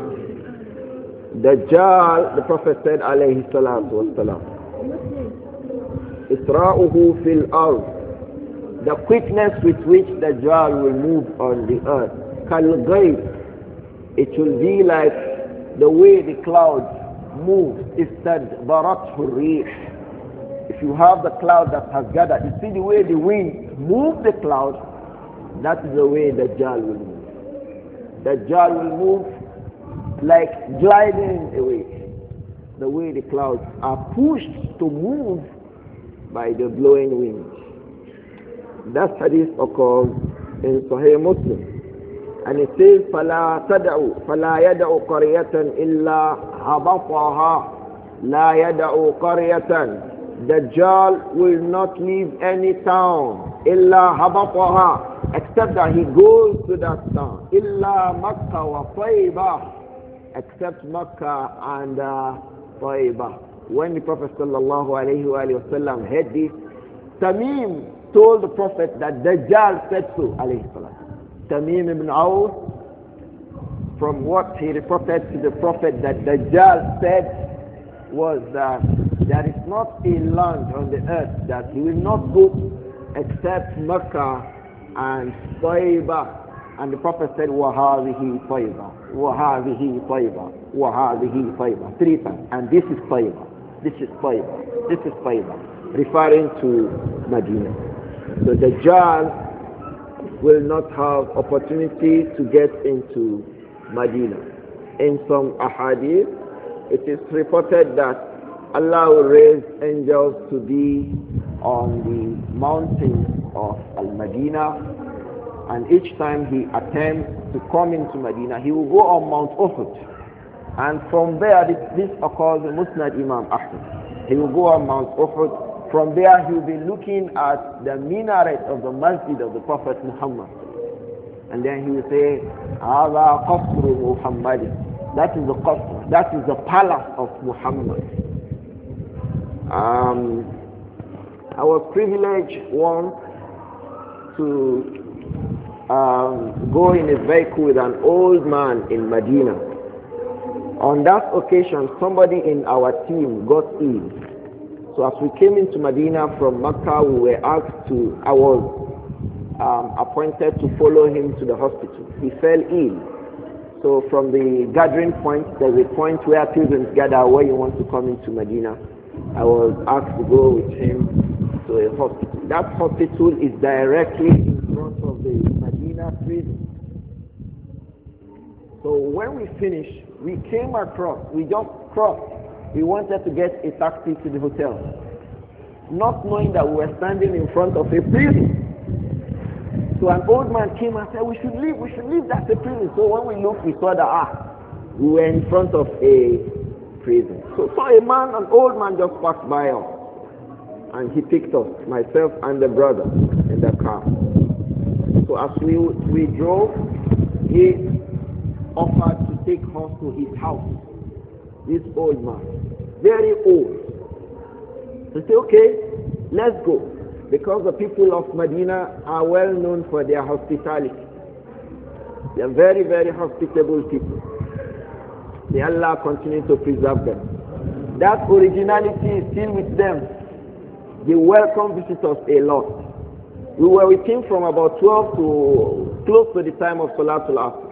Dajjal, the Prophet said, alayhi salatu wassalam, Isra'uhu fil ard. The quickness with which Dajjal will move on the earth, kal ghayb. It will be like the way the clouds move. Istadbarathu rih. If you have the cloud that has gathered, you see the way the wind moves the cloud, that is the way Dajjal will move. Dajjal will move like gliding away. The way the clouds are pushed to move by the blowing wind. That hadith occurs in Sahih Muslim. And it says, فَلَا تَدَعُوا فَلَا يَدَعُوا قَرْيَةً إِلَّا هَبَطَهَا لَا يَدَعُوا قَرْيَةً. Dajjal will not leave any town إِلَّا هَبَطَهَا, except that he goes to that town. إِلَّا مَكَّةَ وَطَيْبَةَ, except Makkah and uh, Taibah. When the Prophet sallallahu alayhi wa sallam heard this, Tamim told the Prophet that Dajjal said so, alayhi salam. Tamim ibn Awf, from what he reported to the Prophet that Dajjal said was that there is not a land on the earth that he will not go except Mecca and Taibah. And the Prophet said, وَهَذِهِ طَيْبَةٌ وَهَذِهِ طَيْبَةٌ وَهَذِهِ طَيْبَةٌ, three times. And this is Taibah, this is Taibah, this is Taibah, referring to Medina. So Dajjal will not have opportunity to get into Medina. In some ahadith, it is reported that Allah will raise angels to be on the mountains of Al-Madinah, and each time he attempts to come into Medina, he will go on Mount Uhud. And from there, this, this occurs in Musnad Imam Ahmad. He will go on Mount Uhud. From there, he will be looking at the minaret of the masjid of the Prophet Muhammad. And then he will say, هَذَا قَصْرُ مُحَمَّدٍ. That is the qasr, that is the palace of Muhammad. Um, I was privileged once to um, go in a vehicle with an old man in Medina. On that occasion, somebody in our team got ill. So as we came into Medina from Makkah, we were asked to, I was um, appointed to follow him to the hospital. He fell ill. So from the gathering point, there's a point where pilgrims gather where you want to come into Medina. I was asked to go with him to a hospital. That hospital is directly in front of the Medina prison. So when we finished, we came across, we just crossed. We wanted to get a taxi to the hotel, not knowing that we were standing in front of a prison. So an old man came and said, we should leave, we should leave, that's a prison. So when we looked, we saw that, ah, we were in front of a prison. So, so a man, an old man just passed by us. And he picked us, myself and the brother, in the car. So as we, we drove, he offered to take us to his house. This old man, very old. So he said, okay, let's go. Because the people of Medina are well known for their hospitality. They are very, very hospitable people. May Allah continue to preserve them. That originality is still with them. They welcome visitors a lot. We were with him from about twelve to close to the time of Salatul Asr.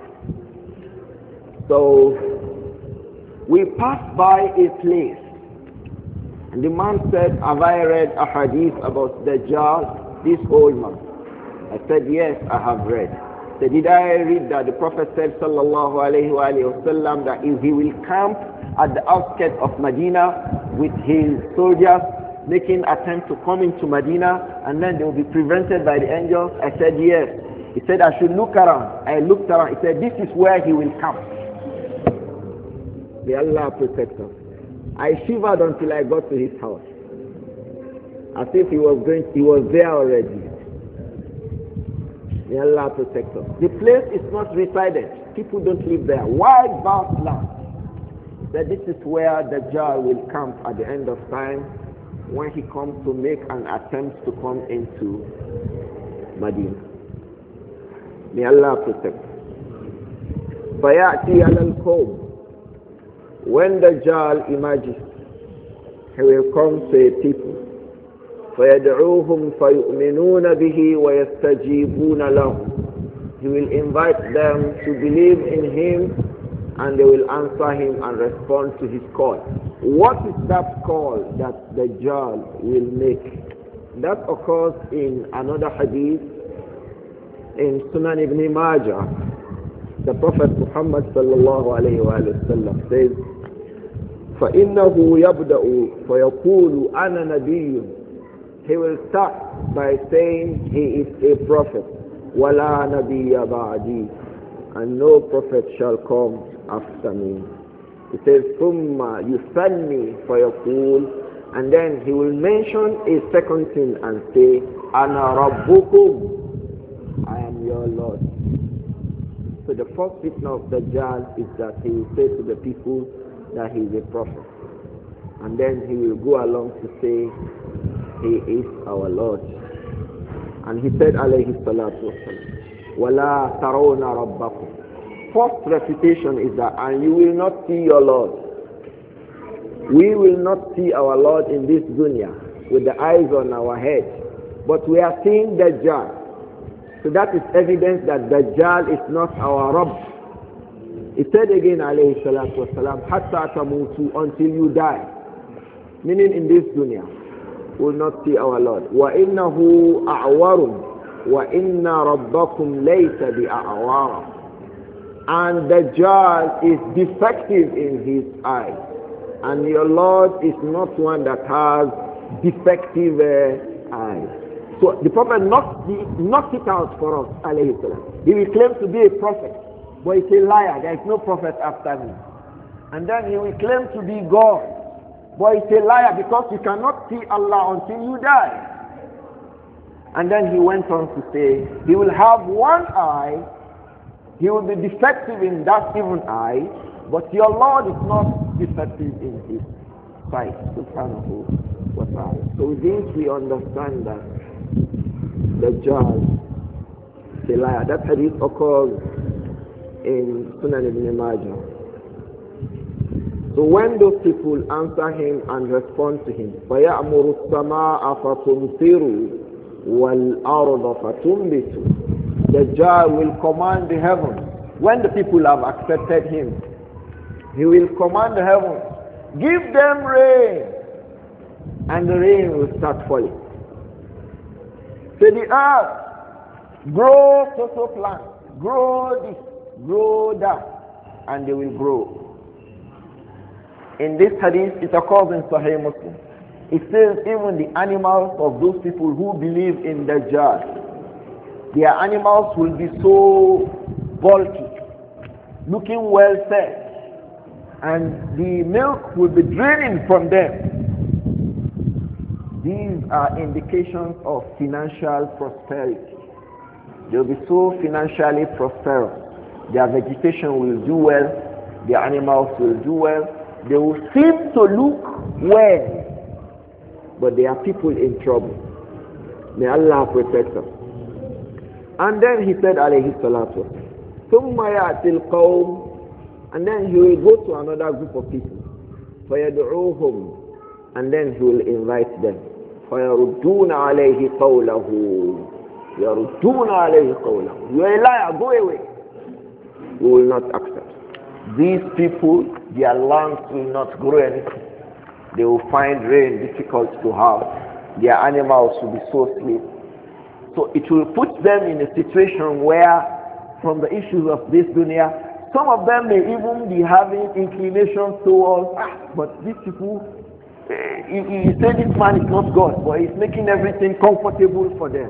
So we passed by a place. And the man said, have I read a hadith about Dajjal, this old man? I said, yes, I have read. He said, did I read that the Prophet said, sallallahu alayhi wa sallam, that he will camp at the outskirts of Medina with his soldiers, making attempt to come into Medina, and then they will be prevented by the angels? I said, yes. He said, I should look around. I looked around. He said, this is where he will camp. May Allah protect us. I shivered until I got to his house, as if he was going, he was there already. May Allah protect us. The place is not resided. People don't live there. Wide, vast land. That this is where Dajjal will camp at the end of time, when he comes to make an attempt to come into Medina. May Allah protect us. فَيَأْتِي عَلَى الْقَوْمِ. When Dajjal emerges, he will come to a people. فَيَدْعُوهُمْ فَيُؤْمِنُونَ بِهِ وَيَسْتَجِيبُونَ لَهُ. He will invite them to believe in him, and they will answer him and respond to his call. What is that call that Dajjal will make? That occurs in another hadith in Sunan Ibn Majah. The Prophet Muhammad sallallahu alayhi wa sallam says, فَإِنَّهُ يَبْدَأُ فَيَقُولُ أَنَا نَبِيٌّ. He will start by saying he is a prophet. وَلَا نَبِيَّ بَعْدِي. And no prophet shall come after me. He says, ثُمَّ يُثَنِّي فَيَقُولُ. And then he will mention a second thing and say, أَنَا رَبُّكُمْ. I am your Lord. So the first fitna of Dajjal is that he will say to the people that he is a prophet. And then he will go along to say, he is our Lord. And he said, alayhi salatu wasalam, وَلَا تَرَوْنَ رَبَّكُمْ. First refutation is that, and you will not see your Lord. We will not see our Lord in this dunya with the eyes on our head. But we are seeing Dajjal. So that is evidence that Dajjal is not our Rabb. He said again, alayhi salatu wasalam, hatta tamutu, until you die. Meaning in this dunya, we will not see our Lord. وَإِنَّهُ أَعْوَرٌ وَإِنَّ رَبَّكُمْ لَيْسَ بِأَعْوَارٍ. And Dajjal is defective in his eyes. And your Lord is not one that has defective uh, eyes. So the Prophet knocked, knocked it out for us, alayhi salam. He will claim to be a prophet, but he's a liar. There is no prophet after me. And then he will claim to be God, but he's a liar, because you cannot see Allah until you die. And then he went on to say, he will have one eye, he will be defective in that even eye, but your Lord is not defective in his sight, subhanahu wa ta'ala. So with this we understand that Dajjal It's a liar. That hadith occurs in Sunan ibn Majah. So when those people answer him and respond to him, فَيَأْمُرُ السَّمَاءَ فَتُمْطِرُ وَالْأَرْضَ فَتُنْبِتُ. Dajjal will command the heavens. When the people have accepted him, he will command the heavens, give them rain, and the rain will start falling. Say the earth, grow so-so plants, grow this, grow that, and they will grow. In this hadith, it occurs in Sahih Muslim. It says even the animals of those people who believe in Dajjal, their animals will be so bulky, looking well fed, and the milk will be draining from them. These are indications of financial prosperity. They will be so financially prosperous. Their vegetation will do well, their animals will do well. They will seem to look well, but they are people in trouble. May Allah protect us. And then he said, alayhi salatu, ثُمَّ يَأْتِي الْقَوْمِ, and then he will go to another group of people. فَيَدْعُوهُمْ, and then he will invite them. فَيَرُدُّونَ عَلَيْهِ قَوْلَهُ يَرُدُّونَ عَلَيْهِ قَوْلَهُ. You are a liar, go away. We will not accept. These people, their lands will not grow anything. They will find rain difficult to have. Their animals will be so sleep. So it will put them in a situation where, from the issues of this dunya, some of them may even be having inclinations towards, ah, but these people, eh, he, he said this man is not God, but he's making everything comfortable for them.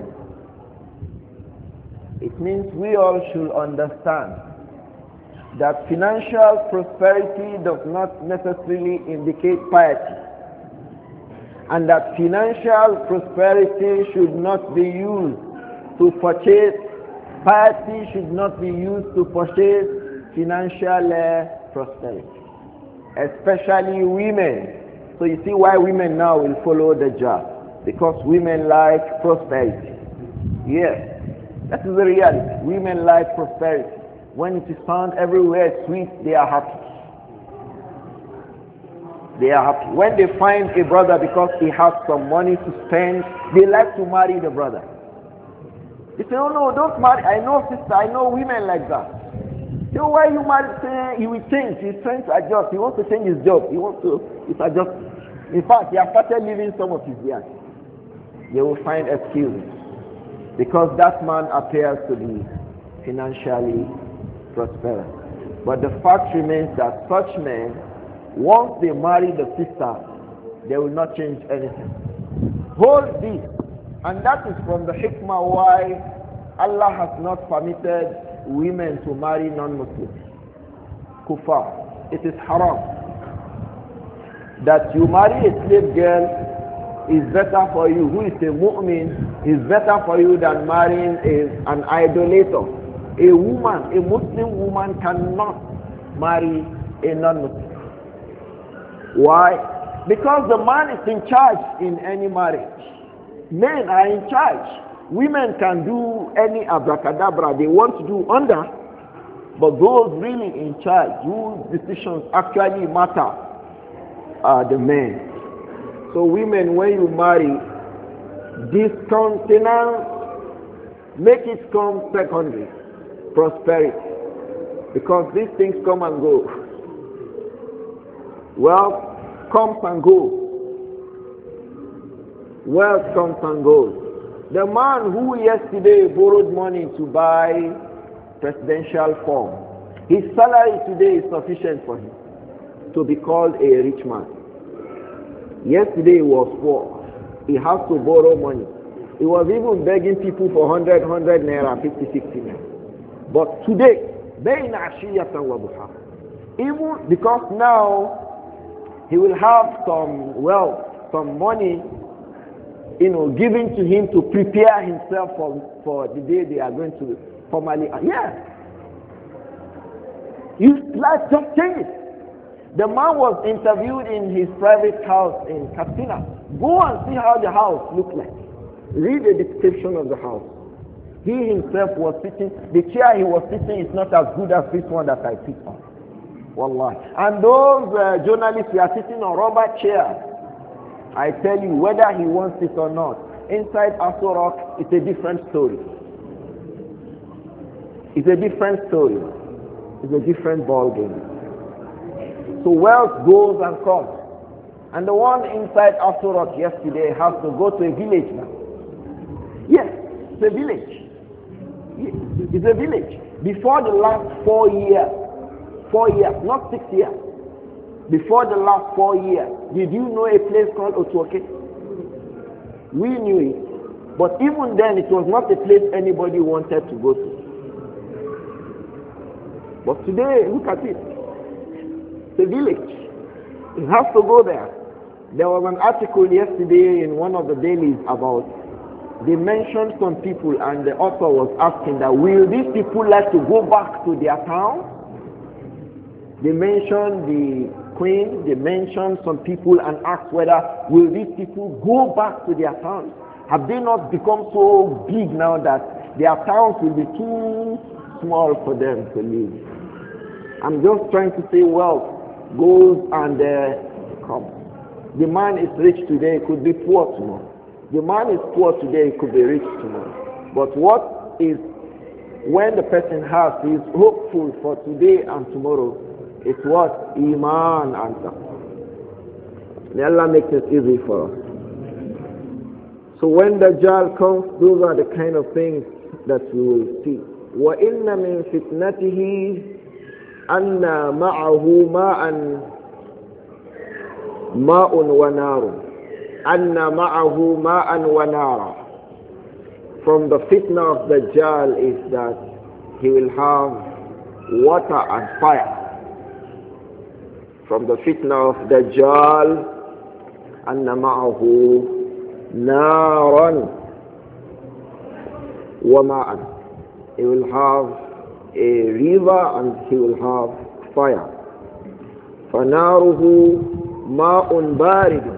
It means we all should understand that financial prosperity does not necessarily indicate piety, and that financial prosperity should not be used to purchase, piety should not be used to purchase financial uh, prosperity, especially women. So you see why women now will follow the job, because women like prosperity. Yes, that is the reality. Women like prosperity. When it is found everywhere sweet, they are happy. They are happy. When they find a brother because he has some money to spend, they like to marry the brother. They say, oh no, don't marry. I know sister, I know women like that. You know why you marry? Say, he will change. He's trying to adjust. He wants to change his job. He wants to it's adjust. In fact, he has started leaving some of his years. They will find excuses, because that man appears to be financially prosperous. But the fact remains that such men, once they marry the sister, they will not change anything. Hold this, and that is from the hikmah why Allah has not permitted women to marry non-Muslims. Kuffar. It is haram. That you marry a slave girl is better for you, who is a mu'min, is better for you than marrying a, an idolator. A woman, a Muslim woman cannot marry a non-Muslim. Why? Because the man is in charge in any marriage. Men are in charge. Women can do any abracadabra they want to do under, but those really in charge, whose decisions actually matter, are the men. So women, when you marry, discontinence, make it come secondary. Prosperity, because these things come and go. Wealth comes and goes. Wealth comes and goes. The man who yesterday borrowed money to buy presidential form, his salary today is sufficient for him to be called a rich man. Yesterday he was poor. He has to borrow money. He was even begging people for one hundred, one hundred naira, fifty, sixty naira. But today, even because now he will have some wealth, some money, you know, given to him to prepare himself for, for the day they are going to formally, yeah. His life just changed. The man was interviewed in his private house in Katsina. Go and see how the house looked like. Read the description of the house. He himself was sitting, the chair he was sitting is not as good as this one that I sit on. Wallahi. And those uh, journalists who are sitting on rubber chairs, I tell you, whether he wants it or not, inside Aso Rock, it's a different story. It's a different story. It's a different ball game. So wealth goes and comes. And the one inside Aso Rock yesterday has to go to a village now. Yes, it's a village. It's a village. Before the last four years, four years, not six years. Before the last four years, did you know a place called Otuoke? We knew it. But even then, it was not a place anybody wanted to go to. But today, look at it. It's a village. You have to go there. There was an article yesterday in one of the dailies about, they mentioned some people and the author was asking that, will these people like to go back to their town? They mentioned the queen, they mentioned some people and asked whether, will these people go back to their towns? Have they not become so big now that their towns will be too small for them to live? I'm just trying to say wealth goes and uh, comes. The man is rich today, could be poor tomorrow. The man is poor today, he could be rich tomorrow. But what is, when the person has, he is hopeful for today and tomorrow, it's what? Iman and taqwa. May Allah make it easy for us. So when Dajjal comes, those are the kind of things that we will see. وَإِنَّ مِن فِتْنَتِهِ أَنَّ مَعَهُ مَاءً مَاءٌ وَنَارٌ أَنَّ مَعَهُ مَاءً وَنَارًا. From the fitna of Dajjal is that he will have water and fire. From the fitna of Dajjal, أَنَّ مَعَهُ نَارًا وَمَاءً. He will have a river and he will have fire. فَنَارُهُ مَاءٌ بَارِدٌ.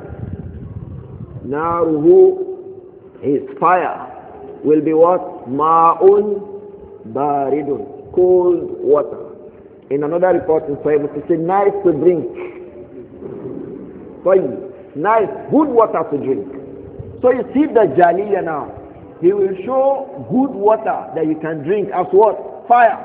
Naruhu, his fire, will be what? Ma'un baridun, cold water. In another report in Sahih Muslim, it says nice to drink. Sahih, nice, good water to drink. So you see the Jaliyah now. He will show good water that you can drink as what? Fire.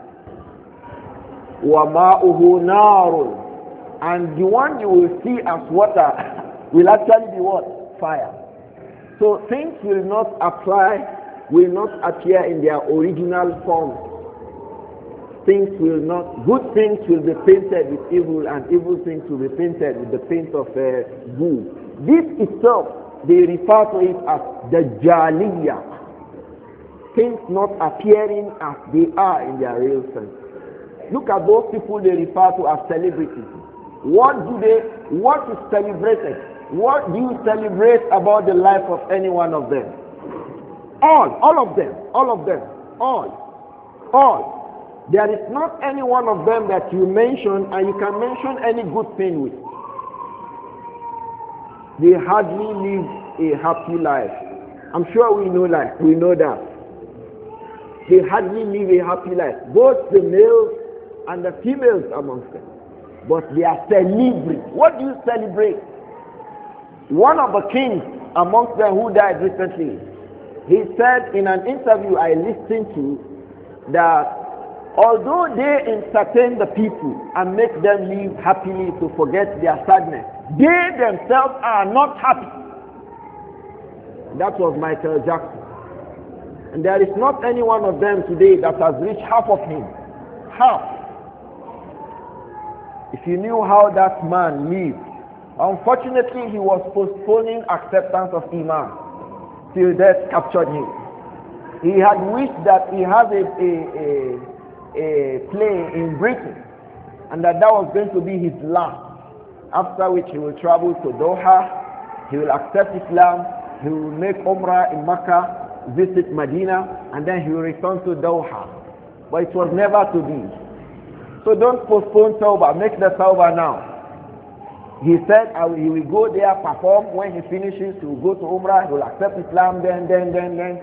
Wa ma'uhu narun. And the one you will see as water will actually be what? Fire. So things will not apply, will not appear in their original form. Things will not, good things will be painted with evil and evil things will be painted with the paint of uh, good. This itself, they refer to it as the Jaliyah. Things not appearing as they are in their real sense. Look at those people they refer to as celebrities. What do they, what is celebrated? What do you celebrate about the life of any one of them? All, all of them, all of them, all, all. There is not any one of them that you mention and you can mention any good thing with. They hardly live a happy life. I'm sure we know that, we know that. They hardly live a happy life, both the males and the females amongst them. But they are celebrating. What do you celebrate? One of the kings amongst them who died recently, he said in an interview I listened to that although they entertain the people and make them live happily to forget their sadness, they themselves are not happy. That was Michael Jackson. And there is not any one of them today that has reached half of him. Half. If you knew how that man lived, unfortunately, he was postponing acceptance of Iman till death captured him. He had wished that he has a, a, a, a play in Britain and that that was going to be his last, after which he will travel to Doha, he will accept Islam, he will make Umrah in Makkah, visit Medina, and then he will return to Doha. But it was never to be. So don't postpone Tawbah, make the Tawbah now. He said he will go there, perform. When he finishes, he will go to Umrah, he will accept Islam, then, then, then, then.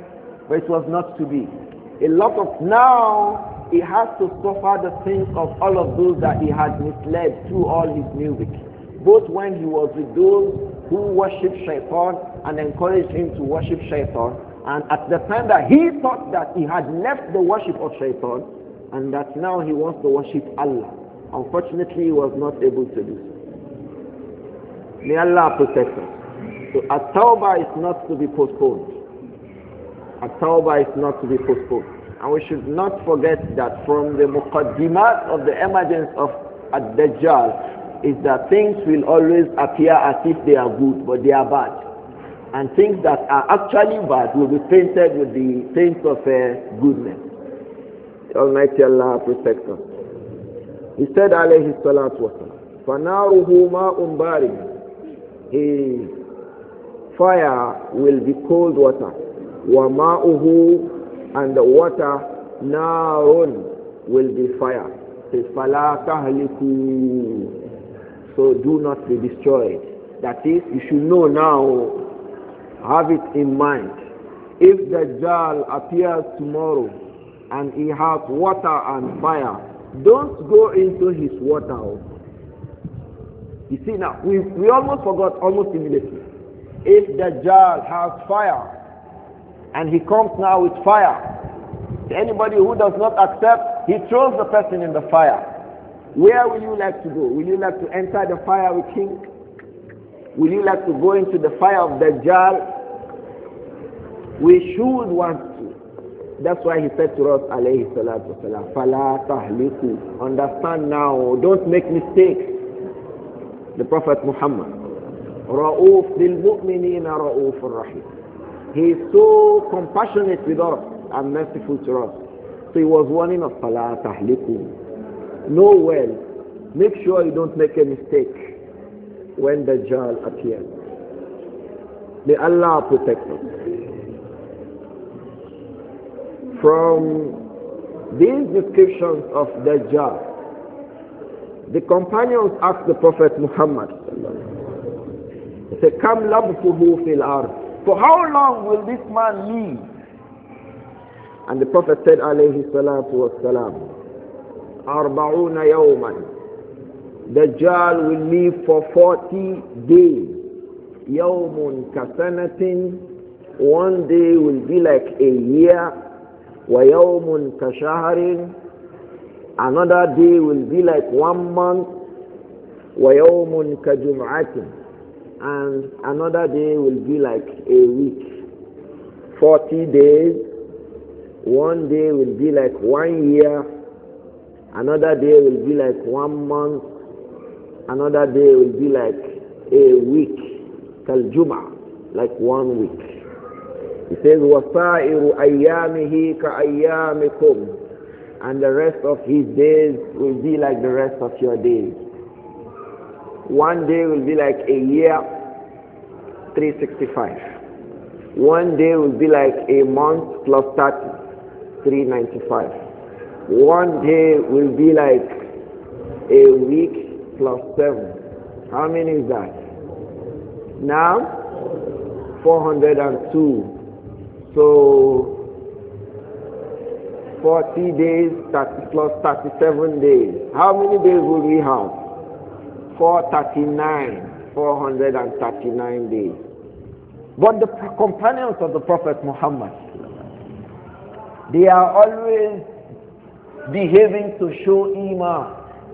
but it was not to be. A lot of, now he has to suffer the sins of all of those that he had misled through all his music. Both when he was with those who worshipped shaitan and encouraged him to worship shaitan, and at the time that he thought that he had left the worship of shaitan, and that now he wants to worship Allah. Unfortunately, he was not able to do so. May Allah protect us. So at-tawbah is not to be postponed. At-tawbah is not to be postponed. And we should not forget that from the muqaddimat of the emergence of ad-Dajjal is that things will always appear as if they are good, but they are bad. And things that are actually bad will be painted with the paint of uh, goodness. Almighty Allah protect us. He said, alayhi salatu wasalam, فَنَارُهُ مَاءٌ بَارِدٌ. His fire will be cold water. وَمَاؤُهُ, and the water, نَارٌ, will be fire. Says, فَلَا تَهْلِكُوا. So do not be destroyed. That is, you should know now, have it in mind. If Dajjal appears tomorrow and he has water and fire, don't go into his water. You see now, we, we almost forgot almost immediately. If Dajjal has fire and he comes now with fire, anybody who does not accept, he throws the person in the fire. Where will you like to go? Will you like to enter the fire with him? Will you like to go into the fire of Dajjal? We should want to. That's why he said to us, alayhi salatu wasalam, فَلَا تَهْلِكُوا. Understand now, don't make mistakes. The Prophet Muhammad, رَؤُوفٌ بِالْمُؤْمِنِينَ رَؤُوفٌ رَحِيمٌ. He is so compassionate with us and merciful to us. So he was warning us, فَلَا تَهْلِكُوا. Know well, make sure you don't make a mistake when Dajjal appears. May Allah protect us. From these descriptions of Dajjal, the companions asked the Prophet Muhammad, they said, Kam labthuhu fil ard. For how long will this man live? And the Prophet said, alayhi salatu wassalam, Arba'una yawman. Dajjal will live for forty days. Yawmun kasanatin. One day will be like a year. Wa yawmun kashaharin. Another day will be like one month. Wa yawmun kajum'atin. And another day will be like a week. Forty days. One day will be like one year. Another day will be like one month. Another day will be like a week. Kal Jum'ah, like one week. He says, وَصَائِرُ أَيَّامِهِ كَأَيَّامِكُمْ. And the rest of his days will be like the rest of your days. One day will be like a year, three hundred sixty-five. One day will be like a month plus thirty, three hundred ninety-five. One day will be like a week plus seven. How many is that? Now, four hundred two. So, forty days thirty plus thirty-seven days. How many days will we have? four hundred thirty-nine. four hundred thirty-nine days. But the companions of the Prophet Muhammad, they are always behaving to show iman.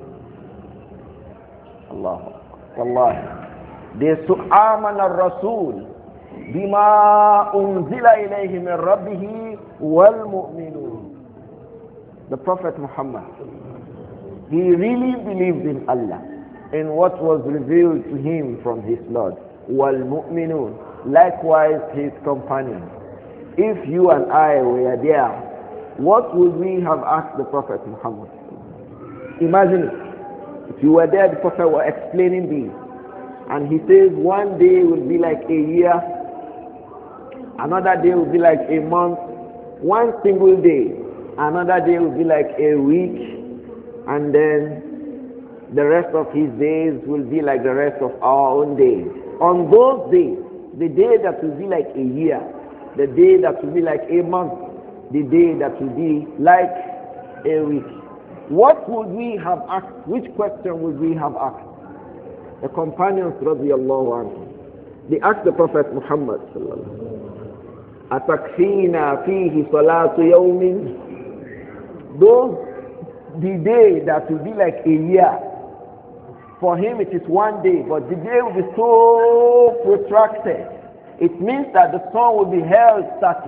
Allah, Allah. They say, "Aman al-Rasul bima unzila ilayhi min rabbih wal mu'minun." The Prophet Muhammad, he really believed in Allah, in what was revealed to him from his Lord. Wal mu'minun, likewise his companions. If you and I were there, what would we have asked the Prophet Muhammad? Imagine it. If you were there, the Prophet was explaining this. And he says one day will be like a year, another day will be like a month, one single day, another day will be like a week, and then the rest of his days will be like the rest of our own days. On those days, the day that will be like a year, the day that will be like a month, the day that will be like a week. What would we have asked? Which question would we have asked? The companions radiallahu anhu, they asked the Prophet Muhammad sallallahu alaihi wasallam, Atakfina fihi salatu yawmin? Those, the day that will be like a year, for him it is one day, but the day will be so protracted. It means that the sun will be held static.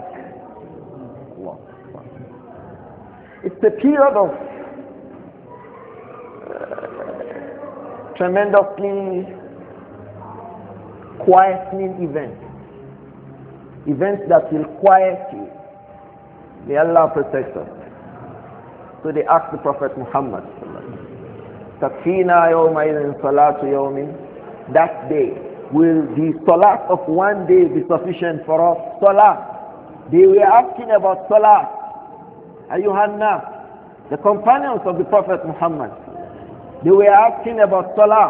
It's a period of uh, tremendously quietening events. Events that will quiet you. May Allah protect us. So they asked the Prophet Muhammad, Takfina yawmaydin salatu yawmin? That day, will the salat of one day be sufficient for us? Salat. They were asking about salat. Ayuhanna, the companions of the Prophet Muhammad, they were asking about salat.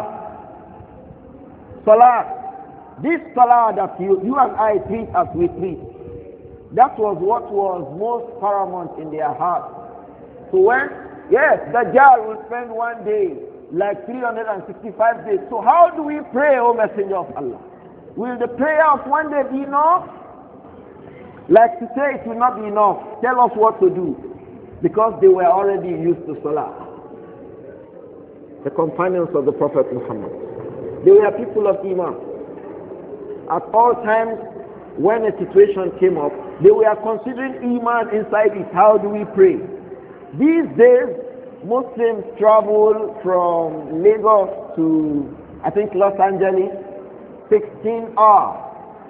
Salat. This salah that you, you and I treat as we treat, that was what was most paramount in their heart. So when, yes, Dajjal will spend one day like three hundred sixty-five days. So how do we pray, O Messenger of Allah? Will the prayer of one day be enough? Like to say it will not be enough. Tell us what to do. Because they were already used to salah. The companions of the Prophet Muhammad, they were people of Iman. At all times, when a situation came up, they were considering Iman inside it. How do we pray? These days, Muslims travel from Lagos to, I think, Los Angeles, sixteen hours.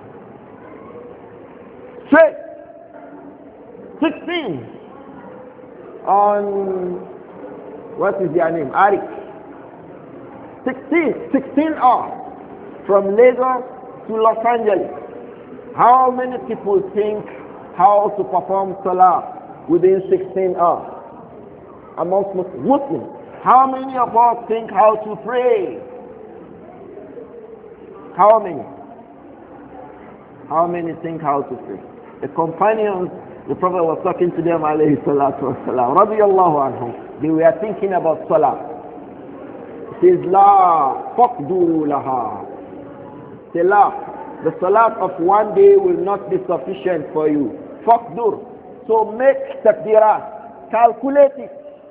Straight. sixteen. On, what is their name? Arik. sixteen. sixteen hours. From Lagos to Los Angeles. How many people think how to perform salah within sixteen hours? Amongst Muslims. How many of us think how to pray? How many? How many think how to pray? The companions, the Prophet was talking to them, alayhi salatu wasalam, radiyallahu anhum. They were thinking about salah. It says, La faqdu laha. Say, La, the salat of one day will not be sufficient for you. Faqdur. So make takdirat. Calculate it.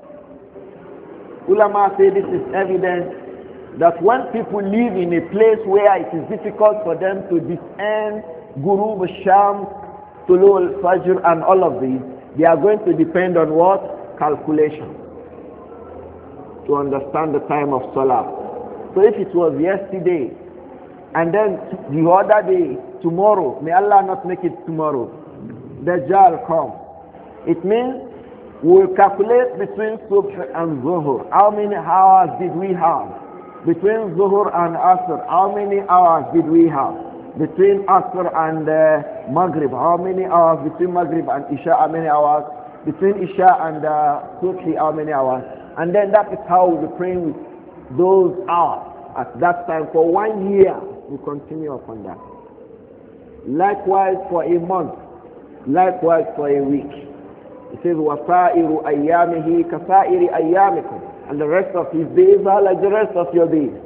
Ulama say this is evidence that when people live in a place where it is difficult for them to discern Guru, Sham, Tulul, Fajr and all of these, they are going to depend on what? Calculation. To understand the time of Salah. So if it was yesterday, and then the other day, tomorrow, may Allah not make it tomorrow, Dajjal come. It means we'll calculate between Subh and Zuhur. How many hours did we have? Between Zuhur and Asr, how many hours did we have? Between Asr and uh, Maghrib, how many hours? Between Maghrib and Isha, how many hours? Between Isha and uh, Subhi, how many hours? And then that is how we'll be praying with those hours at that time for one year. We continue upon that. Likewise for a month. Likewise for a week. It says, وَسَائِرُ أَيَّامِهِ كَسَائِرِ أَيَّامِكُمْ. And the rest of his days are like the rest of your days.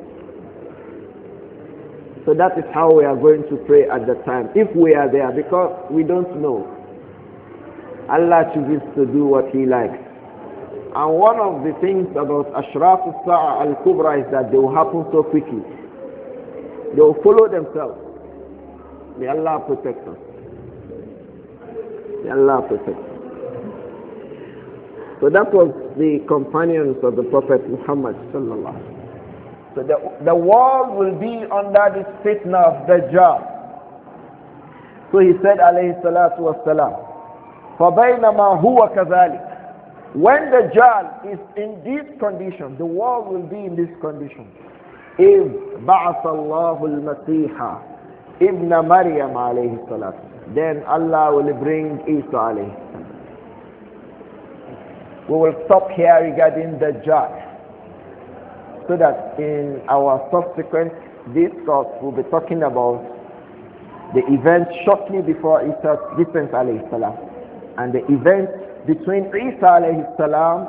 So that is how we are going to pray at the time, if we are there, because we don't know. Allah chooses to do what He likes. And one of the things about Ashraf al-Sa'a al-Kubra is that they will happen so quickly. They will follow themselves. May Allah protect us. May Allah protect us. So that was the companions of the Prophet Muhammad sallallahu alaihi wasallam. So the, the world will be under this fitna of Dajjal. So he said alayhi salatu wassalam, فَبَيْنَمَا هُوَ كَذَلِكَ. When Dajjal is in this condition, the world will be in this condition. إِذْ بَعَثَ اللَّهُ الْمَسِيحَ ibn Maryam alayhi salatu. Then Allah will bring Isa alayhi salam. We will stop here regarding Dajjal, so that in our subsequent discourse we'll be talking about the event shortly before Isa's descent alayhi salam, and the event between Isa alayhi salam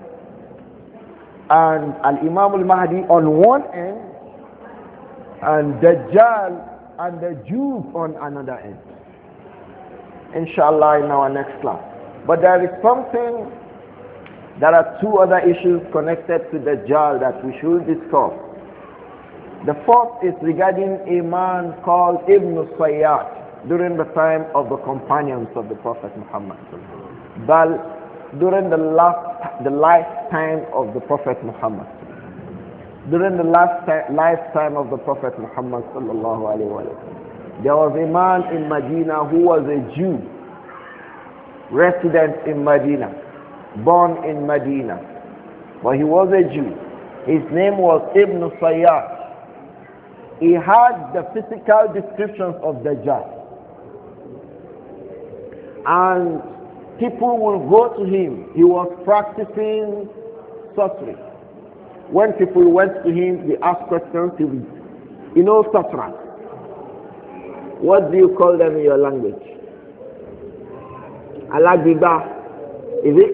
and Al-Imam al-Mahdi on one end, and Dajjal and the Jews on another end. Inshallah, in our next class. But there is something, there are two other issues connected to Dajjal that we should discuss. The first is regarding a man called Ibn Sayyad during the time of the companions of the Prophet Muhammad. But during the last, the lifetime of the Prophet Muhammad. During the last lifetime of the Prophet Muhammad sallallahu alaihi wasallam, there was a man in Medina who was a Jew, resident in Medina, born in Medina, but he was a Jew. His name was Ibn Sayyad. He had the physical descriptions of Dajjal, and people will go to him. He was practicing sorcery. When people went to him, they asked questions. He would, you know, sorcerers. What do you call them in your language? Alagiba, is it?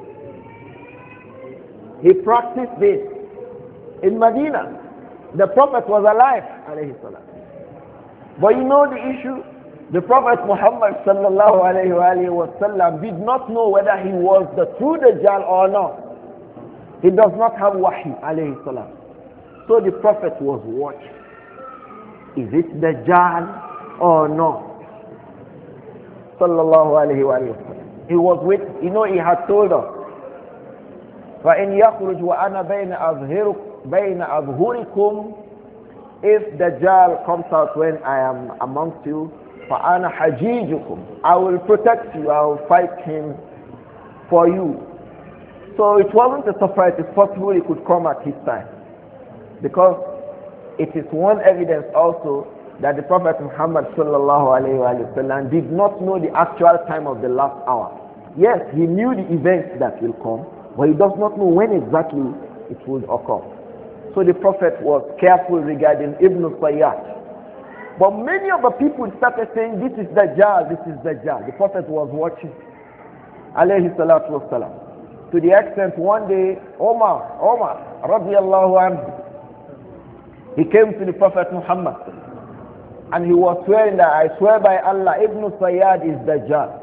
He practiced this in Medina. The Prophet was alive, alayhi salam. But you know the issue? The Prophet Muhammad sallallahu alayhi wa sallam did not know whether he was the true Dajjal or not. He does not have wahi, alayhi salam. So the Prophet was watching. Is it Dajjal or not? Sallallahu alayhi wa sallam. He was with, you know, he had told us, فَإِنْ يَخْرُجْ وَأَنَا بَيْنَ أَظْهِرُكُمْ بَيْنَ أَظْهُرِكُمْ If Dajjal comes out when I am amongst you, فَأَنَا حَجِيجُكُمْ I will protect you, I will fight him for you. So it wasn't a surprise. It's possible he could come at his time, because it is one evidence also that the Prophet Muhammad sallallahu alayhi wa sallam did not know the actual time of the last hour. Yes, he knew the events that will come, but he does not know when exactly it will occur. So the Prophet was careful regarding Ibn Sayyad. But many of the people started saying, this is Dajjal, this is Dajjal. The Prophet was watching, alayhi salatu wasalam. To the extent one day, Omar, Omar, radiallahu anhu, he came to the Prophet Muhammad and he was swearing that, I swear by Allah, Ibn Sayyad is Dajjal.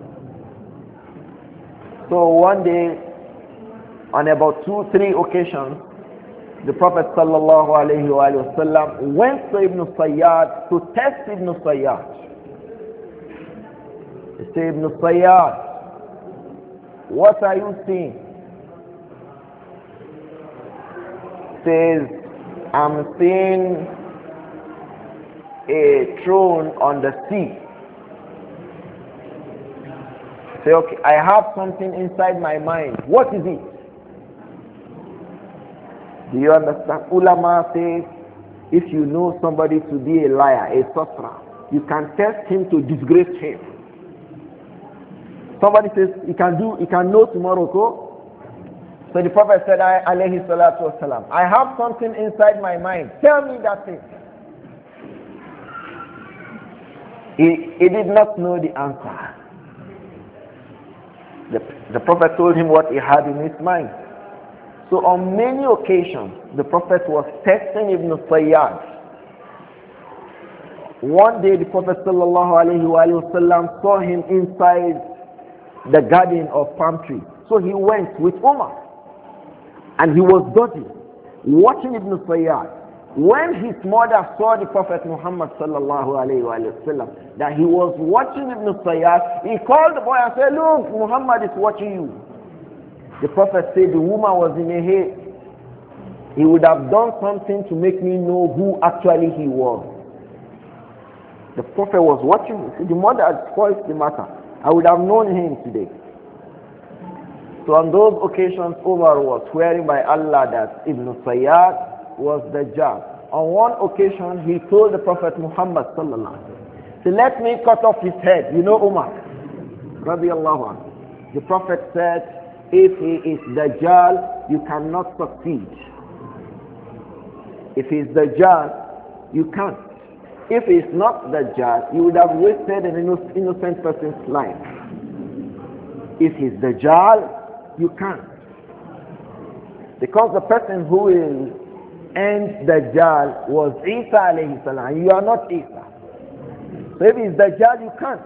So one day, on about two, three occasions, the Prophet sallallahu alayhi wa sallam went to Ibn Sayyad to test Ibn Sayyad. He said, Ibn Sayyad, what are you seeing? Says, I'm seeing a throne on the sea. Say, okay, I have something inside my mind. What is it? Do you understand? Ulama says, if you know somebody to be a liar, a sorcerer, you can test him to disgrace him. Somebody says, he can do, he can know tomorrow, go. So the Prophet said, I, alayhi salatu wasalam, I have something inside my mind. Tell me that thing. He, he did not know the answer. The, the Prophet told him what he had in his mind. So on many occasions, the Prophet was testing Ibn Sayyad. One day the Prophet sallallahu alayhi wa sallam saw him inside the garden of palm tree. So he went with Umar and he was dozing, watching Ibn Sayyad. When his mother saw the Prophet Muhammad sallallahu alayhi wa sallam, that he was watching Ibn Sayyad, he called the boy and said, look, Muhammad is watching you. The Prophet said the woman was in a haste. He would have done something to make me know who actually he was. The Prophet was watching. He said, the mother had spoiled the matter. I would have known him today. So on those occasions, Umar was swearing by Allah that Ibn Sayyad was Dajjal. On one occasion, he told the Prophet Muhammad sallallahu alaihi wasallam, so let me cut off his head. You know Umar, radiallahu anhu. The Prophet said, if he is Dajjal, you cannot succeed. If he is Dajjal, you can't. If it's not Dajjal, you would have wasted an innocent person's life. If he's Dajjal, you can't. Because the person who will end Dajjal was Isa alayhi salam. You are not Isa. So if it's Dajjal, you can't.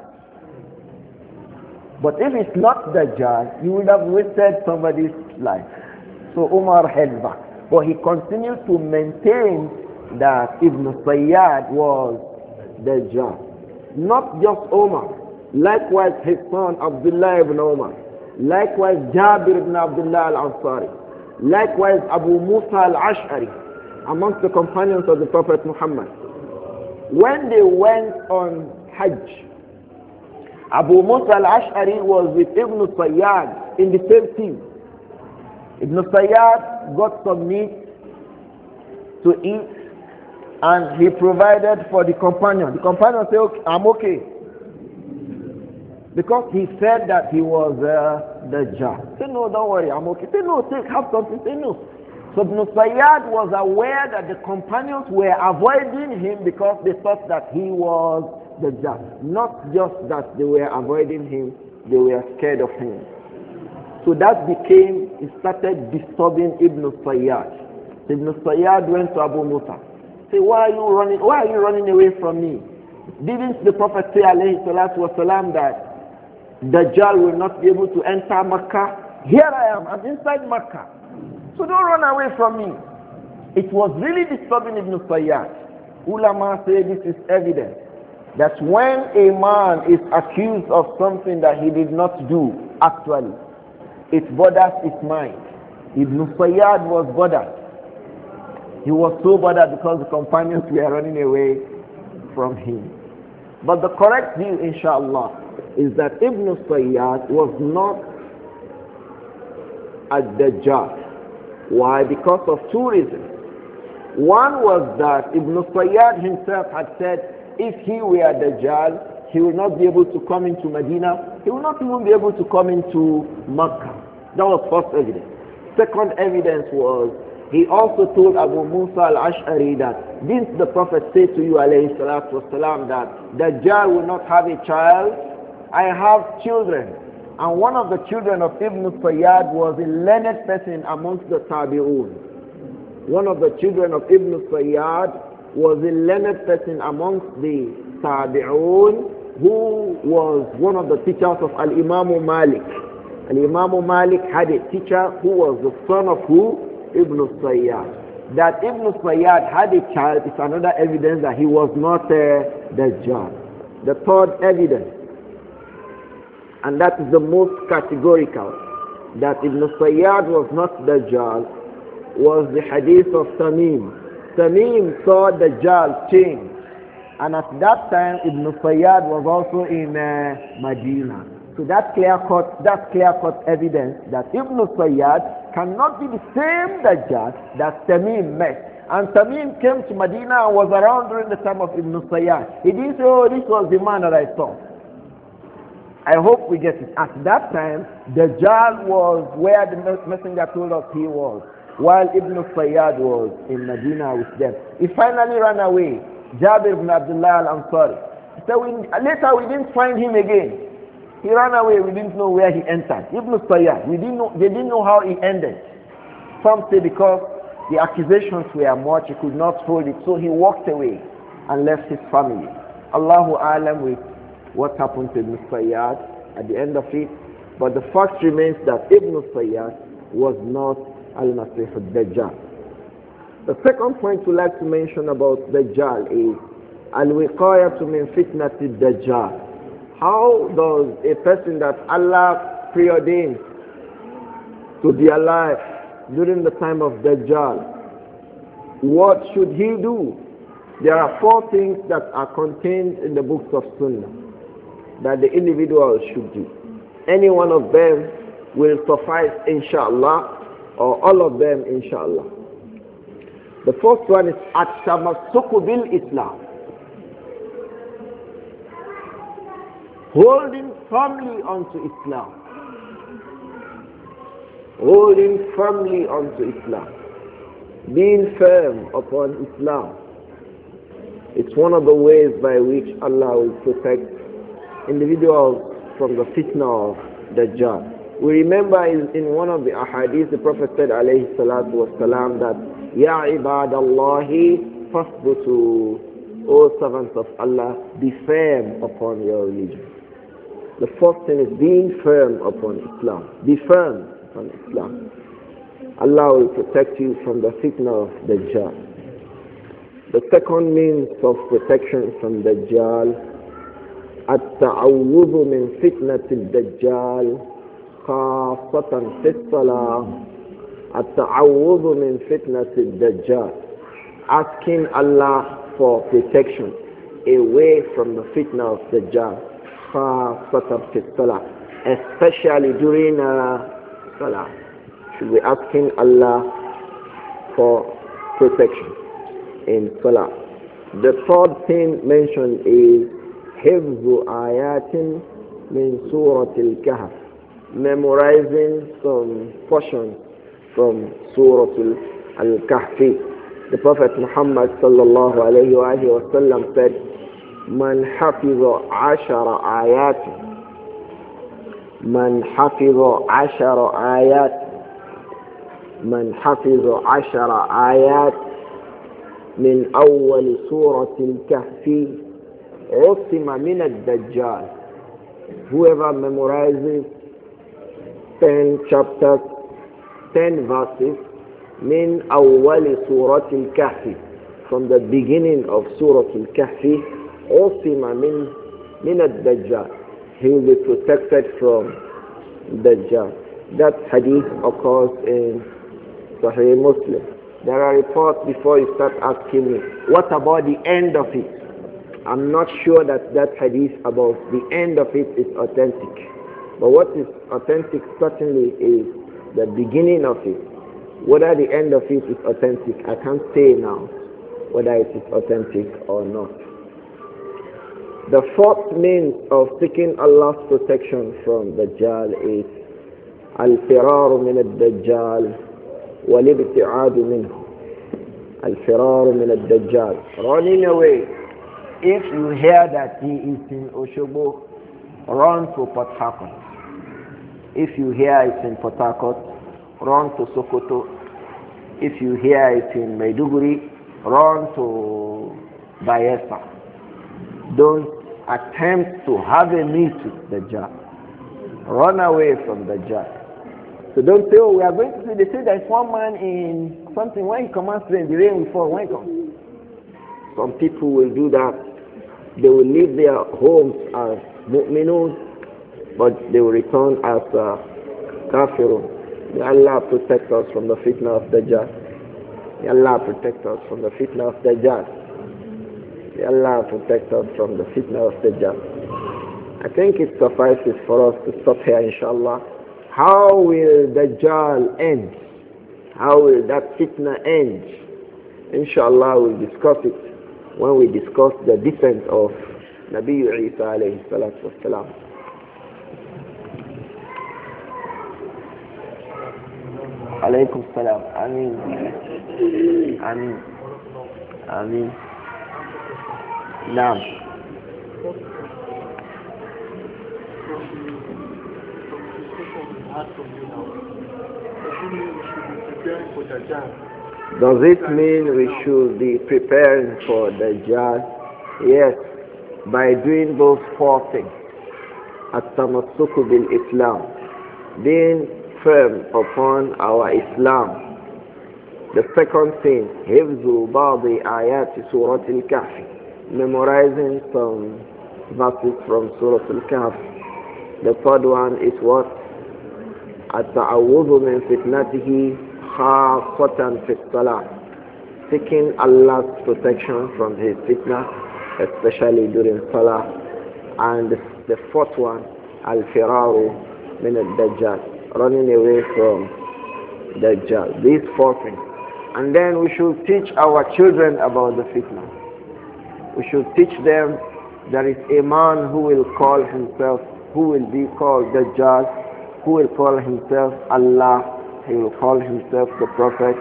But if it's not Dajjal, you would have wasted somebody's life. So Umar held back. But he continued to maintain that Ibn Sayyad was Dajjal. Not just Umar. Likewise his son Abdullah ibn Umar. Likewise Jabir ibn Abdullah al-Ansari. Likewise Abu Musa al-Ash'ari, amongst the companions of the Prophet Muhammad. When they went on Hajj, Abu Musa al-Ash'ari was with Ibn Sayyad in the same team. Ibn Sayyad got some meat to eat and he provided for the companion. The companion said, okay, I'm okay. Because he said that he was uh, the Dajjal. Say, no, don't worry, I'm okay. Say, no, take, have something. Say, no. So Ibn Sayyad was aware that the companions were avoiding him because they thought that he was the Dajjal. Not just that they were avoiding him, they were scared of him. So that became, it started disturbing Ibn Sayyad. So Ibn Sayyad went to Abu Musa. Say, why are you running, why are you running away from me? Didn't the Prophet say, alayhi salatu wasalam, that Dajjal will not be able to enter Makkah? Here I am, I'm inside Makkah. So don't run away from me. It was really disturbing Ibn Sayyad. Ulama say this is evidence that when a man is accused of something that he did not do, actually, it bothers his mind. Ibn Sayyad was bothered. He was so bothered because the companions were running away from him. But the correct view, inshallah, is that Ibn Sayyad was not a Dajjal. Why? Because of two reasons. One was that Ibn Sayyad himself had said, if he were Dajjal, he will not be able to come into Medina. He will not even be able to come into Makkah. That was first evidence. Second evidence was, he also told Abu Musa al-Ash'ari that, didn't the Prophet say to you, alayhi salatu wasalam, that Dajjal will not have a child? I have children. And one of the children of Ibn Sayyad was a learned person amongst the Tabi'un. One of the children of Ibn Sayyad was a learned person amongst the Tabi'un, who was one of the teachers of Al-Imam Malik. Al-Imam Malik had a teacher who was the son of who? Ibn Sayyad. That Ibn Sayyad had a child is another evidence that he was not a Dajjal. The third evidence, and that is the most categorical, that Ibn Sayyad was not Dajjal, was the hadith of Tamim. Tamim saw Dajjal change, and at that time Ibn Sayyad was also in uh, Medina. So that clear-cut, that clear-cut evidence that Ibn Sayyad cannot be the same Dajjal that Tamim met. And Tamim came to Medina and was around during the time of Ibn Sayyad. He didn't say, oh, this was the man that I saw. I hope we get it. At that time, Dajjal was where the messenger told us he was, while Ibn Sayyad was in Medina with them. He finally ran away. Jabir ibn Abdullah al-Ansari. So we, later we didn't find him again. He ran away, we didn't know where he entered. Ibn Sayyad, we didn't know, they didn't know how he ended. Some say because the accusations were much, he could not hold it, so he walked away and left his family. Allahu A'lam with what happened to Ibn Sayyad at the end of it. But the fact remains that Ibn Sayyad was not Al-Masih al-Dajjal. The second point we like to mention about Dajjal is Al-Wiqayatu min fitnati Dajjal. How does a person that Allah preordained to be alive during the time of Dajjal, what should he do? There are four things that are contained in the books of Sunnah that the individual should do. Any one of them will suffice, inshallah, or all of them, inshallah. The first one is at-tamassuku bil Islam. Holding firmly onto Islam. Holding firmly onto Islam. Being firm upon Islam. A It's one of the ways by which Allah will protect individuals from the fitna of Dajjal. We remember in, in one of the ahadith, the Prophet said, alayhi salatu wasalam, that Ya ibadallahi fasbutu, O servants of Allah, be firm upon your religion. The first thing is being firm upon Islam. Be firm upon Islam. Allah will protect you from the fitna of Dajjal. The second means of protection from Dajjal, at-ta'awwudhu min fitnati Dajjal, khasatan fi salah. At-ta'awwudhu min fitnati Dajjal. Asking Allah for protection away from the fitna of Dajjal, khasatan fi salah, especially during uh, salah. Should be asking Allah for protection in salah. The third thing mentioned is hifzu ayatin min surah al-kahf, memorizing some portions from surah al-kahf. The Prophet Muhammad sallallahu alayhi wa alayhi wa sallam said, Man hafiza ashara ayat, Man hafiza ashara ayat, Man hafiza ashara ayat, min awwal surah al-kahfi, usima min al-dajjal. Whoever memorizes ten chapters, ten verses, min awwali surah al-kahfi, from the beginning of surah al-kahfi, usima min min ad-dajjal, he will be protected from dajjal. That hadith occurs in Sahih Muslim. There are reports before you start asking me, what about the end of it? I'm not sure that that hadith about the end of it is authentic. But what is authentic certainly is the beginning of it. Whether the end of it is authentic, I can't say now whether it is authentic or not. The fourth means of seeking Allah's protection from Dajjal is al-firaru min al-Dajjal wal-ibti'adu minhu. Al-firaru min al-Dajjal, running away. If you hear that he is in Oshobo, run to Port Harcourt. If you hear it's in Port Harcourt, run to Sokoto. If you hear it in Maiduguri, run to Bayelsa. Don't attempt to have a meet with the Dajjal. Run away from the Dajjal. So don't say, oh, we are going to see. They say there's one man in something. When he commands rain, the rain will fall. When it comes. Some people will do that. They will leave their homes as mu'minun, but they will return as uh, kafirun. May Allah protect us from the fitna of Dajjal. May Allah protect us from the fitna of Dajjal. May Allah protect us from the fitna of Dajjal. I think it suffices for us to stop here, inshallah. How will Dajjal end? How will that fitna end? Inshallah, we'll discuss it when we discuss the descent of Nabi Isa alayhi salatu wasalam. Alaykum salam. Ameen. Ameen. Ameen. Naam. Does it mean we should be preparing for Dajjal? Yes, by doing those four things. At-tamassuku bil-Islam, being firm upon our Islam. The second thing, hifzu ba'di ayati surah al-Kahf, memorizing some verses from Surah Al-Kahf. The third one is what? At-ta'awwudhu min fitnatihi khasatan fi salah, seeking Allah's protection from his fitna, especially during salah. And the fourth one, al-firaru min al-Dajjal, running away from Dajjal. These four things. And then we should teach our children about the fitna. We should teach them there is a man who will call himself, who will be called Dajjal, who will call himself Allah, he will call himself the Prophet,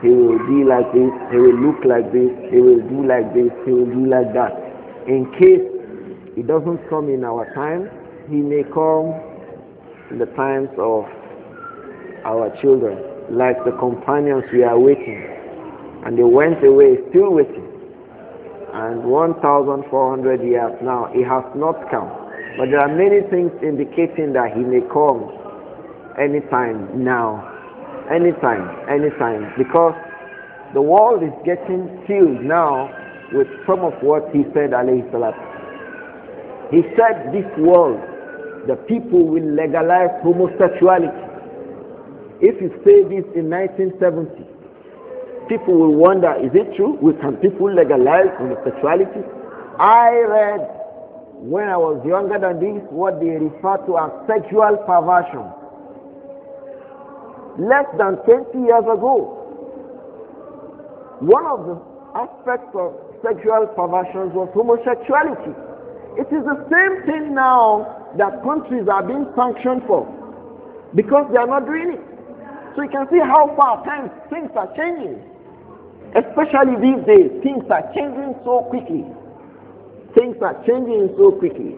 He will be like this, he will look like this, he will do like this, he will do like that. In case he doesn't come in our time, he may come in the times of our children, like the companions we are waiting. And they went away still waiting. And one thousand four hundred years now, he has not come. But there are many things indicating that he may come anytime now. Anytime, anytime. Because the world is getting filled now with some of what he said, alayhi salat. He said this world, the people will legalize homosexuality. If you say this in nineteen seventy, people will wonder, is it true? Will can people legalize homosexuality? I read when I was younger than this what they refer to as sexual perversion. Less than twenty years ago, one of the aspects of sexual perversions was homosexuality. It is the same thing now that countries are being sanctioned for because they are not doing it. So you can see how far times things are changing. Especially these days, things are changing so quickly. Things are changing so quickly.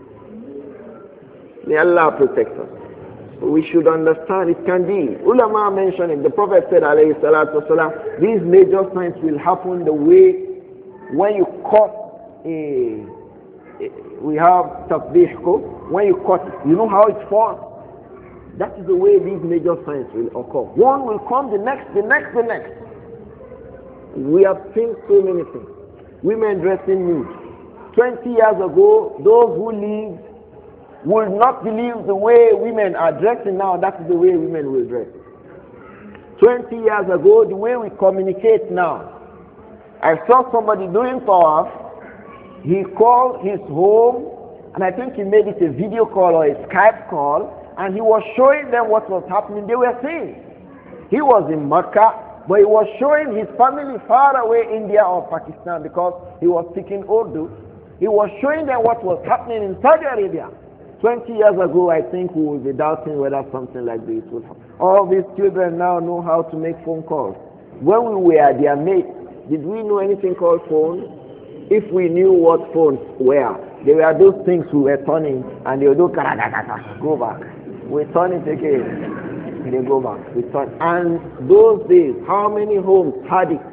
May Allah protect us. We should understand it can be. Ulama mentioned it. The Prophet said, alayhi salatu wasalam, these major signs will happen the way when you cut a, a we have tasbih ko, when you cut it, you know how it falls? That is the way these major signs will occur. One will come, the next, the next, the next. We have seen so many things. Women dressing nude. Twenty years ago, those who lived will not believe the way women are dressing now. That is the way women will dress. Twenty years ago, the way we communicate now. I saw somebody doing tawaf. He called his home, and I think he made it a video call or a Skype call, and he was showing them what was happening. They were seeing. He was in Makkah, but he was showing his family far away, India or Pakistan, because he was speaking Urdu. He was showing them what was happening in Saudi Arabia. Twenty years ago, I think we will be doubting whether something like this will happen. All these children now know how to make phone calls. When we were their mates, did we know anything called phone? If we knew what phones were, they were those things we were turning, and they would do karakakaka, go back. We turn it again, they go back. We turn. And those days, how many homes had it?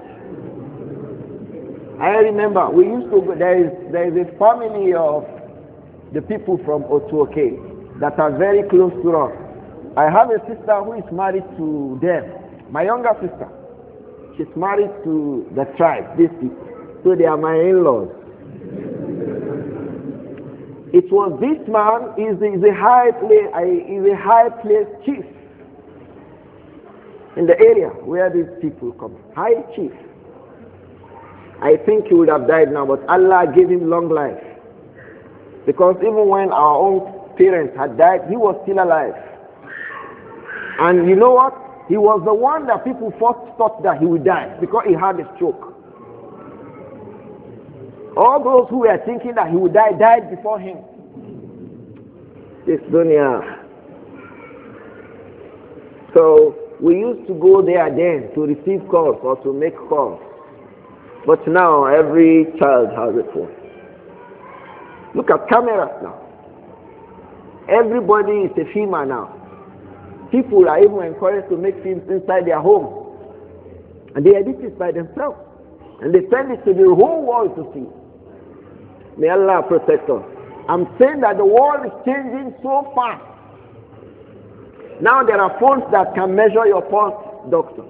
I remember we used to go, there is there is a family of the people from Otuoke that are very close to us. I have a sister who is married to them. My younger sister, she's married to the tribe, these people. So they are my in-laws. It was this man is is a high place is a high place chief in the area where these people come. High chief. I think he would have died now, but Allah gave him long life. Because even when our own parents had died, he was still alive. And you know what? He was the one that people first thought that he would die because he had a stroke. All those who were thinking that he would die, died before him. This dunya. So we used to go there then to receive calls or to make calls. But now every child has a phone. Look at cameras now. Everybody is a filmer now. People are even encouraged to make films inside their homes. And they edit it by themselves. And they send it to the whole world to see. May Allah protect us. I'm saying that the world is changing so fast. Now there are phones that can measure your pulse, doctor.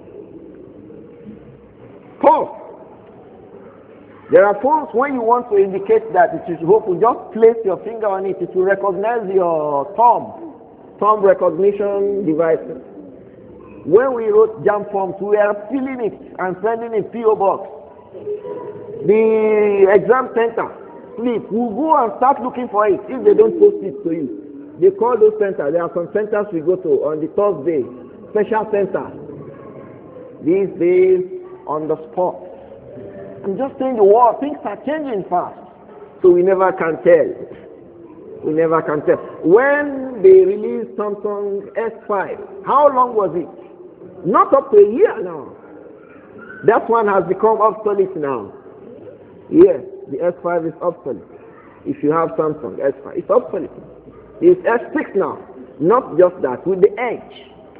Pulse. There are phones when you want to indicate that it is open, just place your finger on it. It will recognize your thumb. Thumb recognition devices. When we wrote jam forms, we were filling it and sending it P O box. The exam center. Sleep. We'll go and start looking for it if they don't post it to you. They call those centers. There are some centers we go to on the Thursday. Special centers. These days, on the spot. I'm just saying the world, things are changing fast. So we never can tell. We never can tell. When they released Samsung S five, how long was it? Not up to a year now. That one has become obsolete now. Yes, the S five is obsolete. If you have Samsung S five, it's obsolete. It's S six now. Not just that, with the Edge.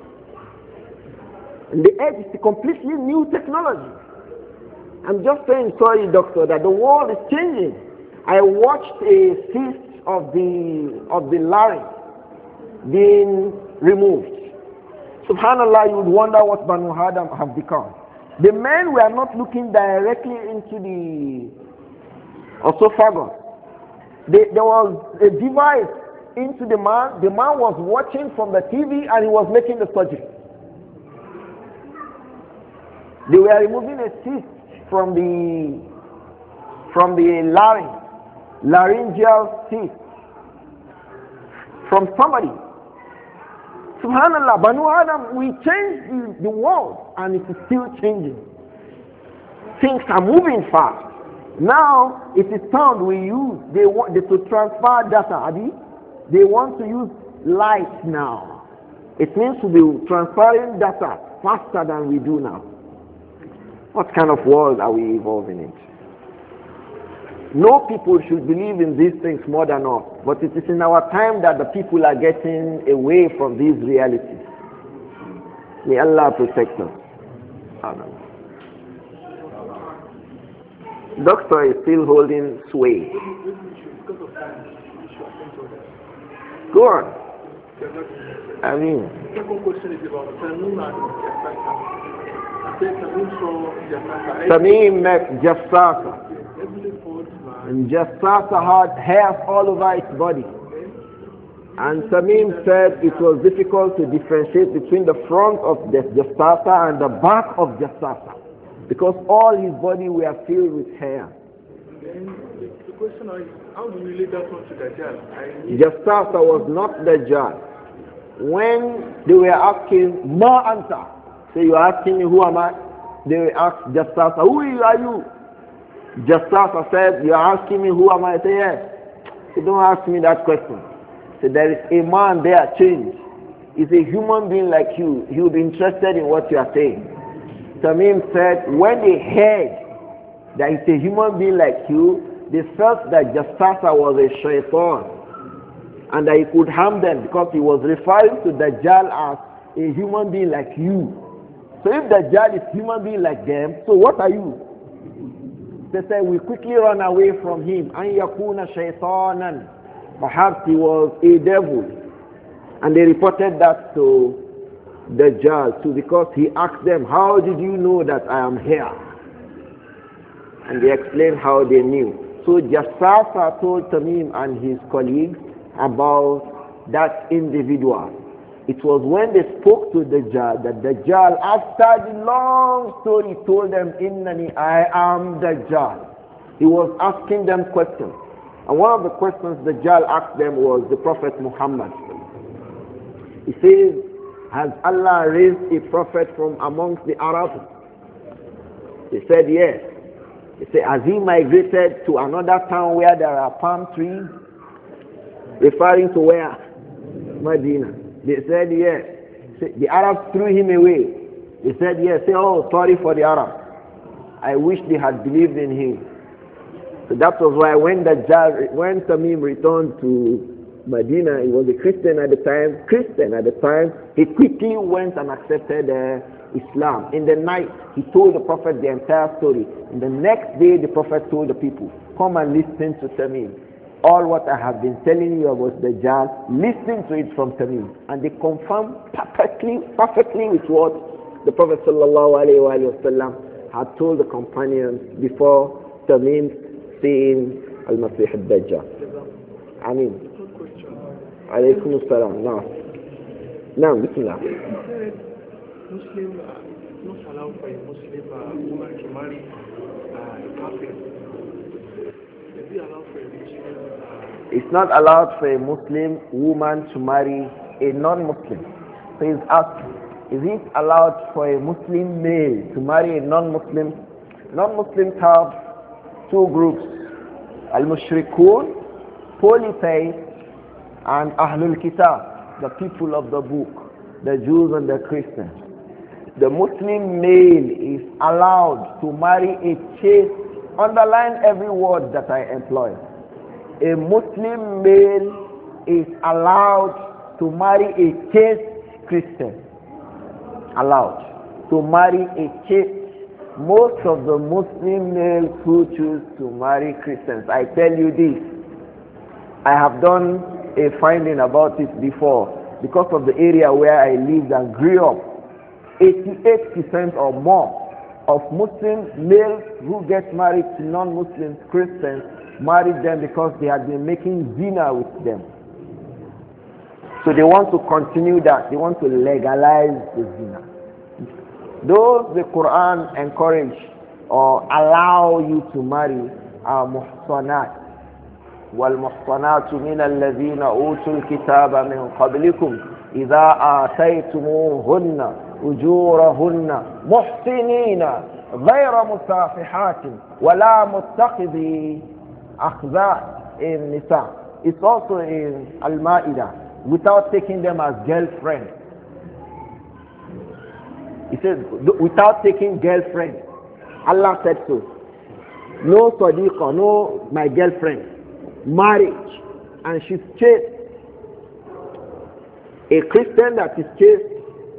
And the Edge is a completely new technology. I'm just saying, sorry doctor, that the world is changing. I watched a cyst of the of the larynx being removed. Subhanallah, you would wonder what Banu Adam have become. The men were not looking directly into the esophagus. They, there was a device into the man. The man was watching from the T V and he was making the surgery. They were removing a cyst from the from the larynx, laryngeal cyst from somebody. Subhanallah, Banu Adam, we changed the, the world and it is still changing. Things are moving fast. Now, it is sound we use. They want they, to transfer data, Adi. They want to use light now. It means to be transferring data faster than we do now. What kind of world are we evolving into? No people should believe in these things more than us, but it is in our time that the people are getting away from these realities. May Allah protect us. Amen. Doctor is still holding sway. Go on. I mean. The second question is about Tamim and Jassasa. Tamim met Jassasa. And Jassasa had hairs all over its body. And Tamim said it was difficult to differentiate between the front of the Jassasa and the back of Jassasa, because all his body were filled with hair. Then the, the question is, how do we relate that one to Dajjal? Jassasa was not Dajjal. When they were asking, Ma Anta, so you are asking me who am I? They asked Jassasa, who are you? Jassasa said, you are asking me who am I? I say, yes. So don't ask me that question. So there is a man there, change. He's a human being like you. He will be interested in what you are saying. Tamim said, when they heard that he's a human being like you, they felt that Jassasa was a shaitan and that he could harm them, because he was referring to Dajjal as a human being like you. So if Dajjal is human being like them, so what are you? They said, we quickly run away from him. An yakuna shaytanan. Perhaps he was a devil. And they reported that to Dajjal too, because he asked them, how did you know that I am here? And they explained how they knew. So Jassasa told Tamim and his colleagues about that individual. It was when they spoke to Dajjal that Dajjal, after the long story, told them, Innani, I am Dajjal. He was asking them questions. And one of the questions Dajjal asked them was the Prophet Muhammad. He says, has Allah raised a prophet from amongst the Arabs? He said, yes. He said, has he migrated to another town where there are palm trees? Referring to where? Medina. They said yes. The Arabs threw him away. They said yes. Say, oh, sorry for the Arabs. I wish they had believed in him. So that was why when the when Tamim returned to Medina, he was a Christian at the time. Christian at the time, he quickly went and accepted uh, Islam. In the night, he told the Prophet the entire story. And the next day, the Prophet told the people, come and listen to Tamim. All what I have been telling you about Dajjal, listen to it from Tamim. And they confirm perfectly, perfectly with what the Prophet sallallahu alayhi wa sallam had told the companions before Tamim seeing Al-Masih al-Dajjal. I mean, alaykum as-salam. Now, now, bismillah. Muslim, uh, it's not allowed for a Muslim uh, woman to marry uh, a Kafir. Is it allowed for a Muslim? It's not allowed for a Muslim woman to marry a non-Muslim. So he's asking, is it allowed for a Muslim male to marry a non-Muslim? Non-Muslims have two groups, Al-Mushrikun, polytheists, and Ahlul Kitab, the people of the book, the Jews and the Christians. The Muslim male is allowed to marry a chaste, underline every word that I employ. A Muslim male is allowed to marry a chaste Christian. Allowed to marry a chaste. Most of the Muslim males who choose to marry Christians, I tell you this, I have done a finding about it before because of the area where I lived and grew up. eighty-eight percent or more of Muslim males who get married to non-Muslim Christians married them because they had been making zina with them. So they want to continue that. They want to legalize the zina. Those the Quran encourage or allow you to marry are muhsanat. والمحصنات من الذين أوتوا الكتاب من قبلكم إذا آتيتموهن أجورهن محسنين غير مسافحات ولا متخذي أخذات النساء. It's also in Al-Ma'idah, without taking them as girlfriends. He says, without taking girlfriend. Allah said so. No sadiqa, no my girlfriend. Marriage. And she's chaste. A Christian that is chaste,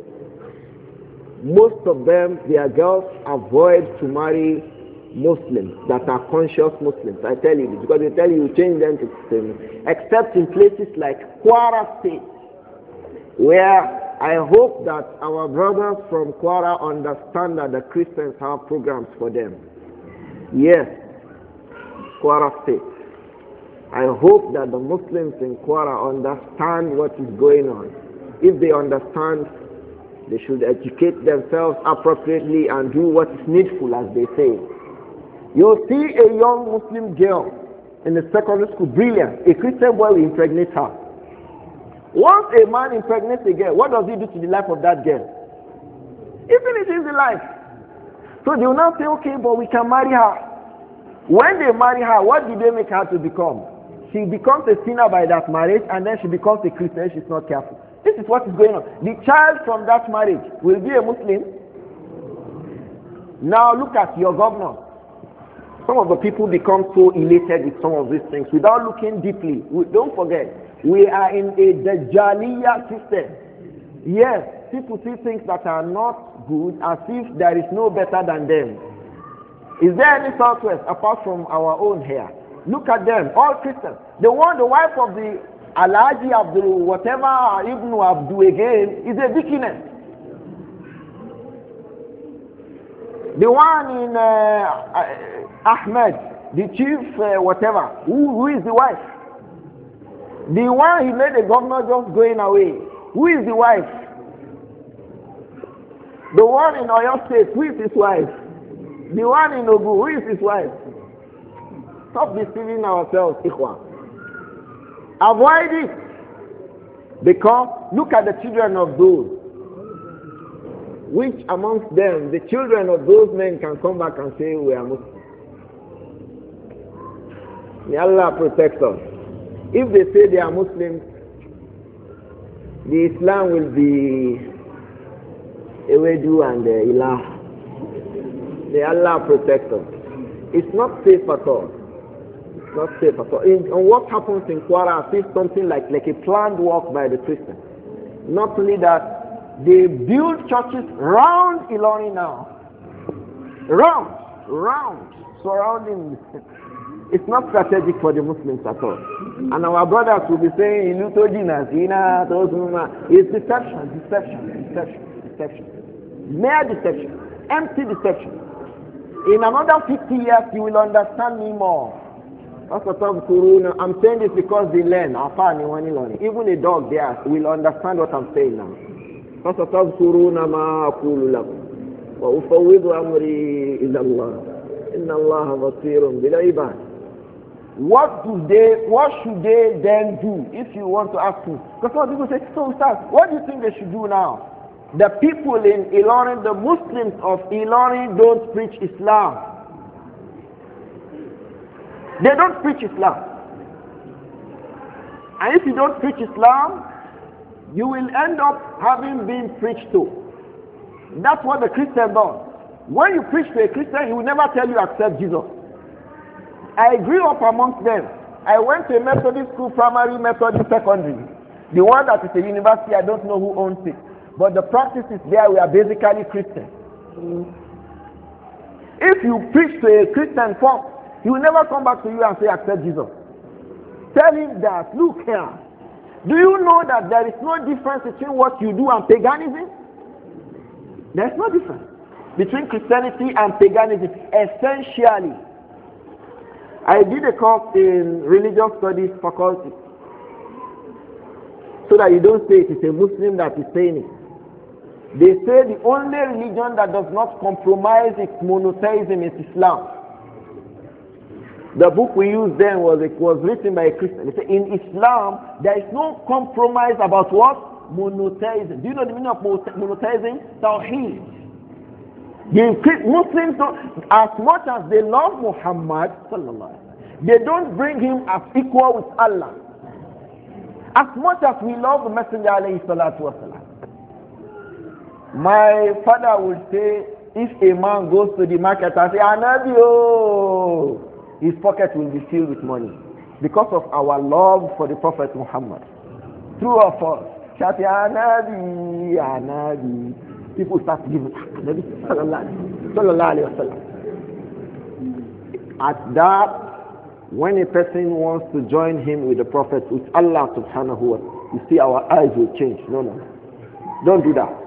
most of them, their girls avoid to marry Muslims that are conscious Muslims. I tell you this, because they tell you, you change them to Muslims. Except in places like Kwara State, where I hope that our brothers from Kwara understand that the Christians have programs for them. Yes, Kwara State. I hope that the Muslims in Kwara understand what is going on. If they understand, they should educate themselves appropriately and do what is needful, as they say. You'll see a young Muslim girl in the secondary school, brilliant. A Christian boy will impregnate her. Once a man impregnates a girl, what does he do to the life of that girl? He finishes the life. So they will now say, okay, but we can marry her. When they marry her, what do they make her to become? She becomes a sinner by that marriage, and then she becomes a Christian if she's not careful. This is what is going on. The child from that marriage will be a Muslim. Now look at your governor. Some of the people become so elated with some of these things without looking deeply. We, don't forget, we are in a Dajjaliya system. Yes, people see things that are not good as if there is no better than them. Is there any southwest apart from our own here? Look at them, all Christians. The one, the wife of the Alhaji Abdul, whatever Ibn Abdul again, is a deaconess. The one in uh, uh, Ahmed, the chief, uh, whatever, who, who is the wife? The one he made the governor just going away. Who is the wife? The one in Oyo State, who is his wife? The one in Ogu, who is his wife? Stop deceiving ourselves, Ikhwan. Avoid it. Because look at the children of those. Which amongst them, the children of those men can come back and say, we are Muslims? May Allah protect us. If they say they are Muslims, the Islam will be Ewedu and uh, Ilah. May Allah protect us. It's not safe at all. It's not safe at all. In, and what happens in Kwara, I see something like, like a planned work by the Christians. Not only that, they build churches round Ilani now. Round, round, surrounding. It's not strategic for the Muslims at all. And our brothers will be saying, it's deception, deception, deception, deception. Mere deception, empty deception. In another fifty years, you will understand me more. I'm saying this because they learn. Even a dog there will understand what I'm saying now. فستذكرون ما أقول لكم وأفوض أمري إلى الله إن الله بصير بالعباد. What do they, what should they then do if you want to ask me? Because some people say, so Ustaz, what do you think they should do now? The people in Ilorin, the Muslims of Ilorin don't preach Islam. They don't preach Islam. And if you don't preach Islam, you will end up having been preached to. That's what the Christian does. When you preach to a Christian, he will never tell you accept Jesus. I grew up amongst them. I went to a Methodist school, primary, Methodist secondary. The one that is a university, I don't know who owns it. But the practices there were basically Christian. If you preach to a Christian first, he will never come back to you and say accept Jesus. Tell him that, look here. Do you know that there is no difference between what you do and paganism? There is no difference between Christianity and paganism, essentially. I did a course in religious studies faculty, so that you don't say it is a Muslim that is saying it. They say the only religion that does not compromise its monotheism is Islam. The book we used then was it was written by a Christian. They say in Islam there is no compromise about what? Monotheism. Do you know the meaning of monotheism? Tawheed. The Muslims, as much as they love Muhammad, they don't bring him as equal with Allah. As much as we love the Messenger alayhi salatu wasalam. My father would say, if a man goes to the market and say, Anabi, oh, his pocket will be filled with money. Because of our love for the Prophet Muhammad. True or false? Shout, Anabi, Anabi. People start giving Anabi sallallahu alayhi wa sallam. At that, when a person wants to join him with the Prophet, with Allah subhanahu wa ta'ala, you see our eyes will change. No, no. Don't do that.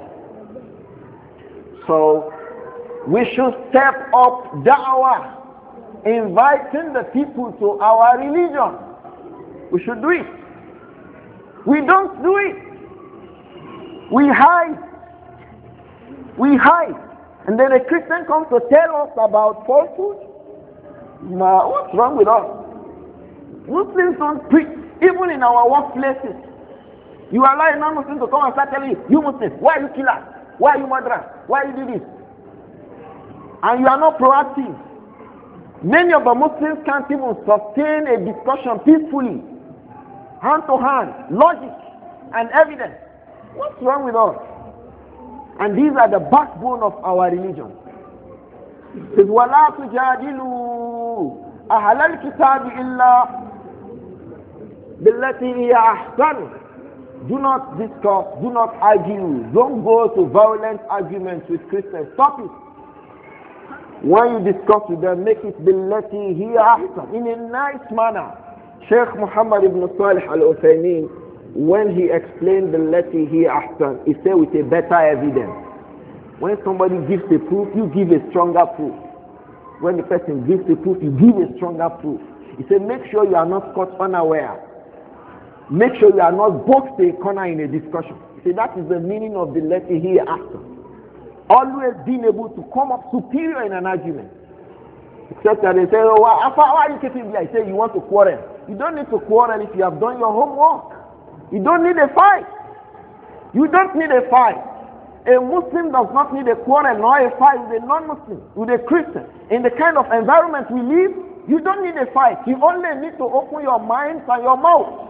So, we should step up da'wah, inviting the people to our religion. We should do it. We don't do it. We hide. We hide. And then a Christian comes to tell us about falsehood. Nah, what's wrong with us? Muslims don't preach, even in our workplaces. You allow a non-Muslim to come and start telling you, you Muslims, why you kill us? Why you murder? Why you do this? And you are not proactive. Many of the Muslims can't even sustain a discussion peacefully, hand to hand, logic and evidence. What's wrong with us? And these are the backbone of our religion. It says, وَلَا تُجَادِلُوا أَهْلَ الْكِتَابِ إِلَّا بِالَّتِي هِيَ أَحْسَنُ. Do not discuss, do not argue, don't go to violent arguments with Christians. Stop it. When you discuss with them, make it بِالَّتِي هِيَ أَحْسَنُ, in a nice manner. Sheikh Muhammad ibn Salih al-Uthaymeen, when he explained the Lati he ahsan, he said with a better evidence. When somebody gives a proof, you give a stronger proof. When the person gives a proof, you give a stronger proof. He said, make sure you are not caught unaware. Make sure you are not boxed a corner in a discussion. He said, that is the meaning of the Lati he ahsan. Always being able to come up superior in an argument. Except that they say, oh, why, why are you getting here? He said, you want to quarrel. You don't need to quarrel if you have done your homework. You don't need a fight. You don't need a fight. A Muslim does not need a quarrel nor a fight with a non-Muslim, with a Christian. In the kind of environment we live, you don't need a fight. You only need to open your mind and your mouth.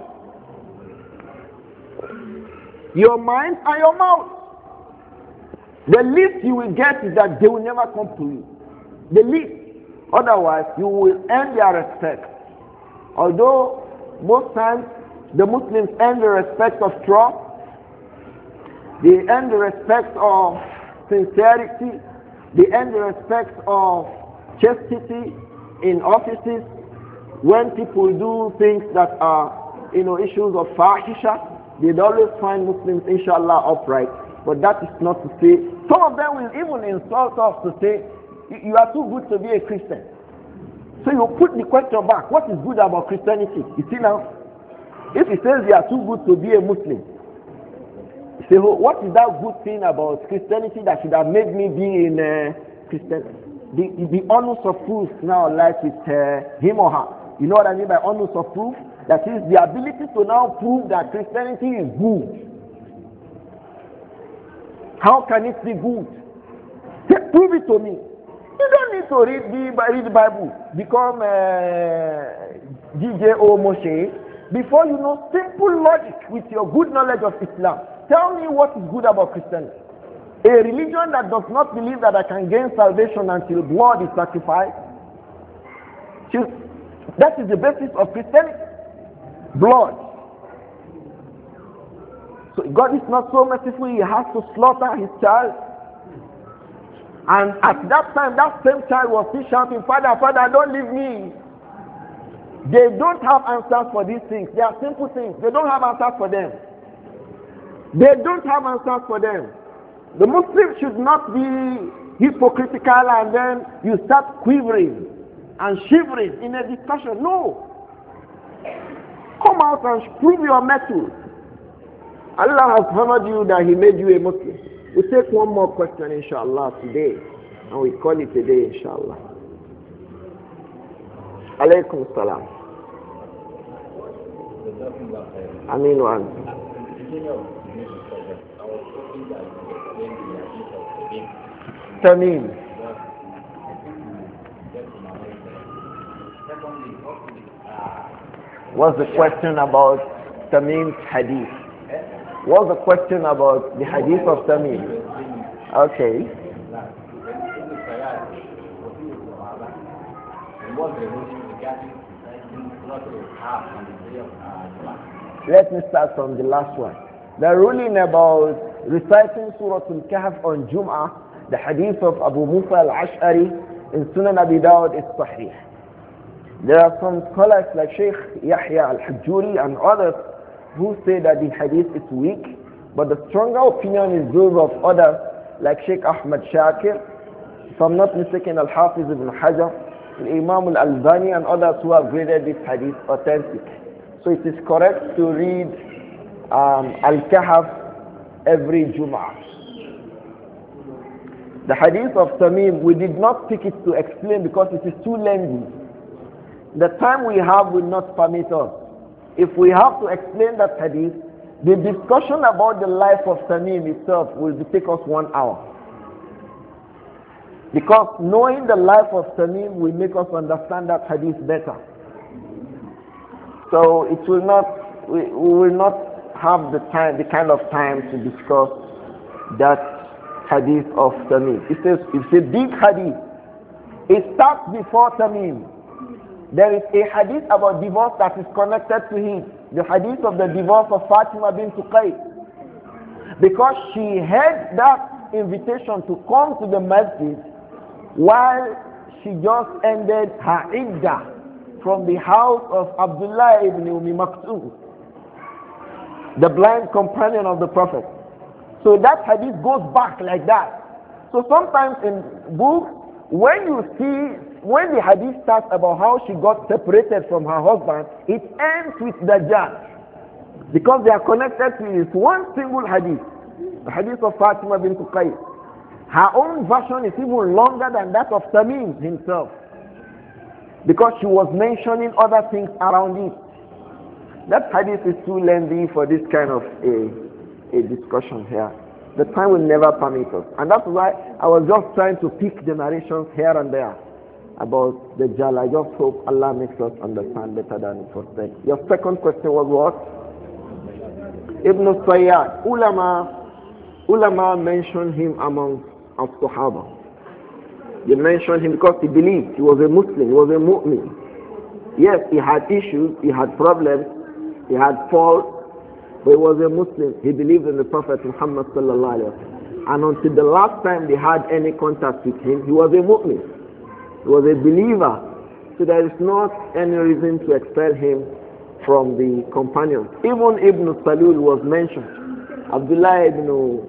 Your mind and your mouth. The least you will get is that they will never come to you. The least. Otherwise, you will earn their respect. Although, most times, the Muslims earn the respect of trust, they earn the respect of sincerity, they earn the respect of chastity in offices. When people do things that are, you know, issues of fahisha, they'd always find Muslims, inshallah, upright. But that is not to say, some of them will even insult us to say, you are too good to be a Christian. So you put the question back, what is good about Christianity? You see now? If he says you are too good to be a Muslim, you say, oh, what is that good thing about Christianity that should have made me be in uh, Christianity? The, the onus of proof now lies with uh, him or her. You know what I mean by onus of proof? That is the ability to now prove that Christianity is good. How can it be good? Say, prove it to me. You don't need to read the, read the Bible, become uh, G J O Moshe. Before you know simple logic with your good knowledge of Islam, tell me what is good about Christianity. A religion that does not believe that I can gain salvation until blood is sacrificed. That is the basis of Christianity. Blood. So God is not so merciful, he has to slaughter his child. And at that time, that same child was still shouting, Father, Father, don't leave me. They don't have answers for these things. They are simple things. They don't have answers for them. They don't have answers for them. The Muslim should not be hypocritical and then you start quivering and shivering in a discussion. No. Come out and prove your mettle. Allah has honored you that he made you a Muslim. We take one more question inshallah today and we call it a day inshallah. Alaykum salam. Ameen wa antum. Tamim. What's the question about Tamim's hadith? What's the question about the hadith of Tamim? Okay. Let me start from the last one. The ruling about reciting Surah Al-Kahf on Jum'ah, the hadith of Abu Musa al-Ash'ari in Sunan Abi Dawud is Sahih. There are some scholars like Sheikh Yahya al-Hajjuri and others who say that the hadith is weak, but the stronger opinion is those of others like Sheikh Ahmad Shakir, if I'm not mistaken, Al-Hafiz ibn Hajar, Imam al-Albani and others who have graded this hadith authentic. So it is correct to read um, Al-Kahf every Jum'ah. The hadith of Tamim, we did not pick it to explain because it is too lengthy. The time we have will not permit us. If we have to explain that hadith, the discussion about the life of Tamim itself will take us one hour. Because knowing the life of Tamim will make us understand that hadith better. So it will not, we, we will not have the time, the kind of time to discuss that hadith of Tamim. It says, it's a big hadith. It starts before Tamim. There is a hadith about divorce that is connected to him. The hadith of the divorce of Fatima bint Qais. Because she had that invitation to come to the masjid while she just ended her iddah from the house of Abdullah ibn Umi Maktoum, the blind companion of the Prophet. So that hadith goes back like that. So sometimes in books, when you see, when the hadith starts about how she got separated from her husband, it ends with Dajjal. Because they are connected to this one single hadith, the hadith of Fatima bint Qais. Her own version is even longer than that of Tamim himself. Because she was mentioning other things around it. That hadith is too lengthy for this kind of a, a discussion here. The time will never permit us. And that's why I was just trying to pick the narrations here and there about the Dajjal. I just hope Allah makes us understand better than it was said. Your second question was what? Ibn Sayyad. Ulama, ulama mentioned him among of Sahaba. They mentioned him because he believed he was a Muslim, he was a mu'min. Yes, he had issues, he had problems, he had faults, but he was a Muslim. He believed in the Prophet Muhammad sallallahu alaihi wasallam. And until the last time they had any contact with him, he was a mu'min. He was a believer. So there is not any reason to expel him from the companions. Even Ibn Salul was mentioned. Abdullah ibn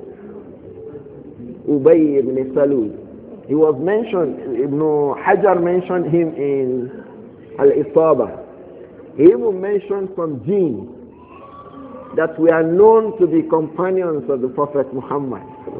Ubay ibn Salul. He was mentioned, Ibn Hajar mentioned him in Al-Isaba. He even mentioned some jinn that were known to be companions of the Prophet Muhammad.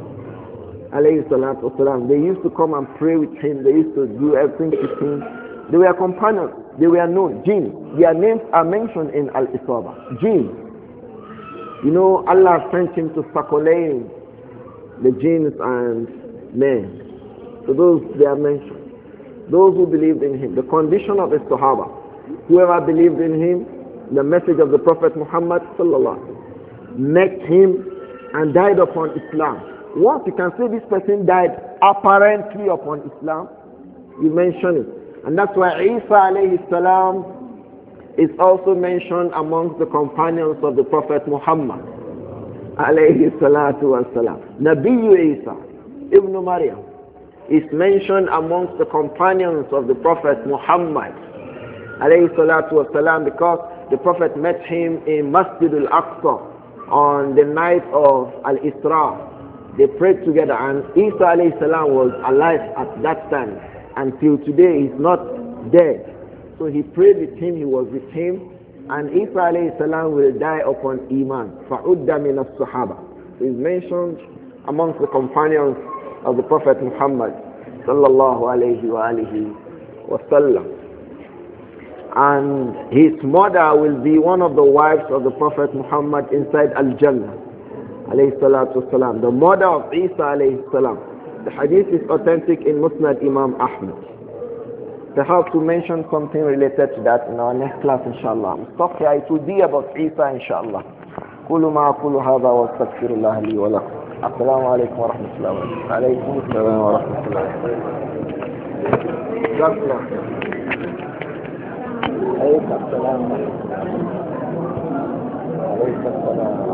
They used to come and pray with him. They used to do everything with him. They were companions. They were known. Jinn. Their names are mentioned in Al-Isaba. Jinn. You know, Allah sent him to circulate the jinns and men. So those they are mentioned. Those who believed in him. The condition of the Sahaba. Whoever believed in him, the message of the Prophet Muhammad sallallahu alaihi wasallam, met him and died upon Islam. once you can say this person died apparently upon Islam, you mention it. And that's why Isa alayhi salam is also mentioned amongst the companions of the Prophet Muhammad alayhi salatu wasalam. Nabi Isa ibn Maryam is mentioned amongst the companions of the Prophet Muhammad alayhi salatu wasalam, because the Prophet met him in Masjid al-Aqsa on the night of Al-Isra. They prayed together, and Isa alayhi salam was alive at that time. Until today, he's not dead. So he prayed with him, he was with him, and Isa alayhi salam will die upon Iman. فَعُدَّ مِنَ الصُّحَابَةِ. He's mentioned amongst the companions of the Prophet Muhammad sallallahu alayhi wa alihi wa sallam. And his mother will be one of the wives of the Prophet Muhammad inside Al-Jannah alayhi salatu wasalam. The mother of Isa alayhi salam. The hadith is authentic in Musnad Imam Ahmad. Perhaps to mention something related to that in our next class, inshallah. Stop here. It will be about Isa, inshallah. قولوا ما أقول هذا واستغفر الله لي ولكم. السلام عليكم ورحمة الله وبركاته. عليكم السلام ورحمة الله وبركاته. عليكم السلام. عليكم السلام.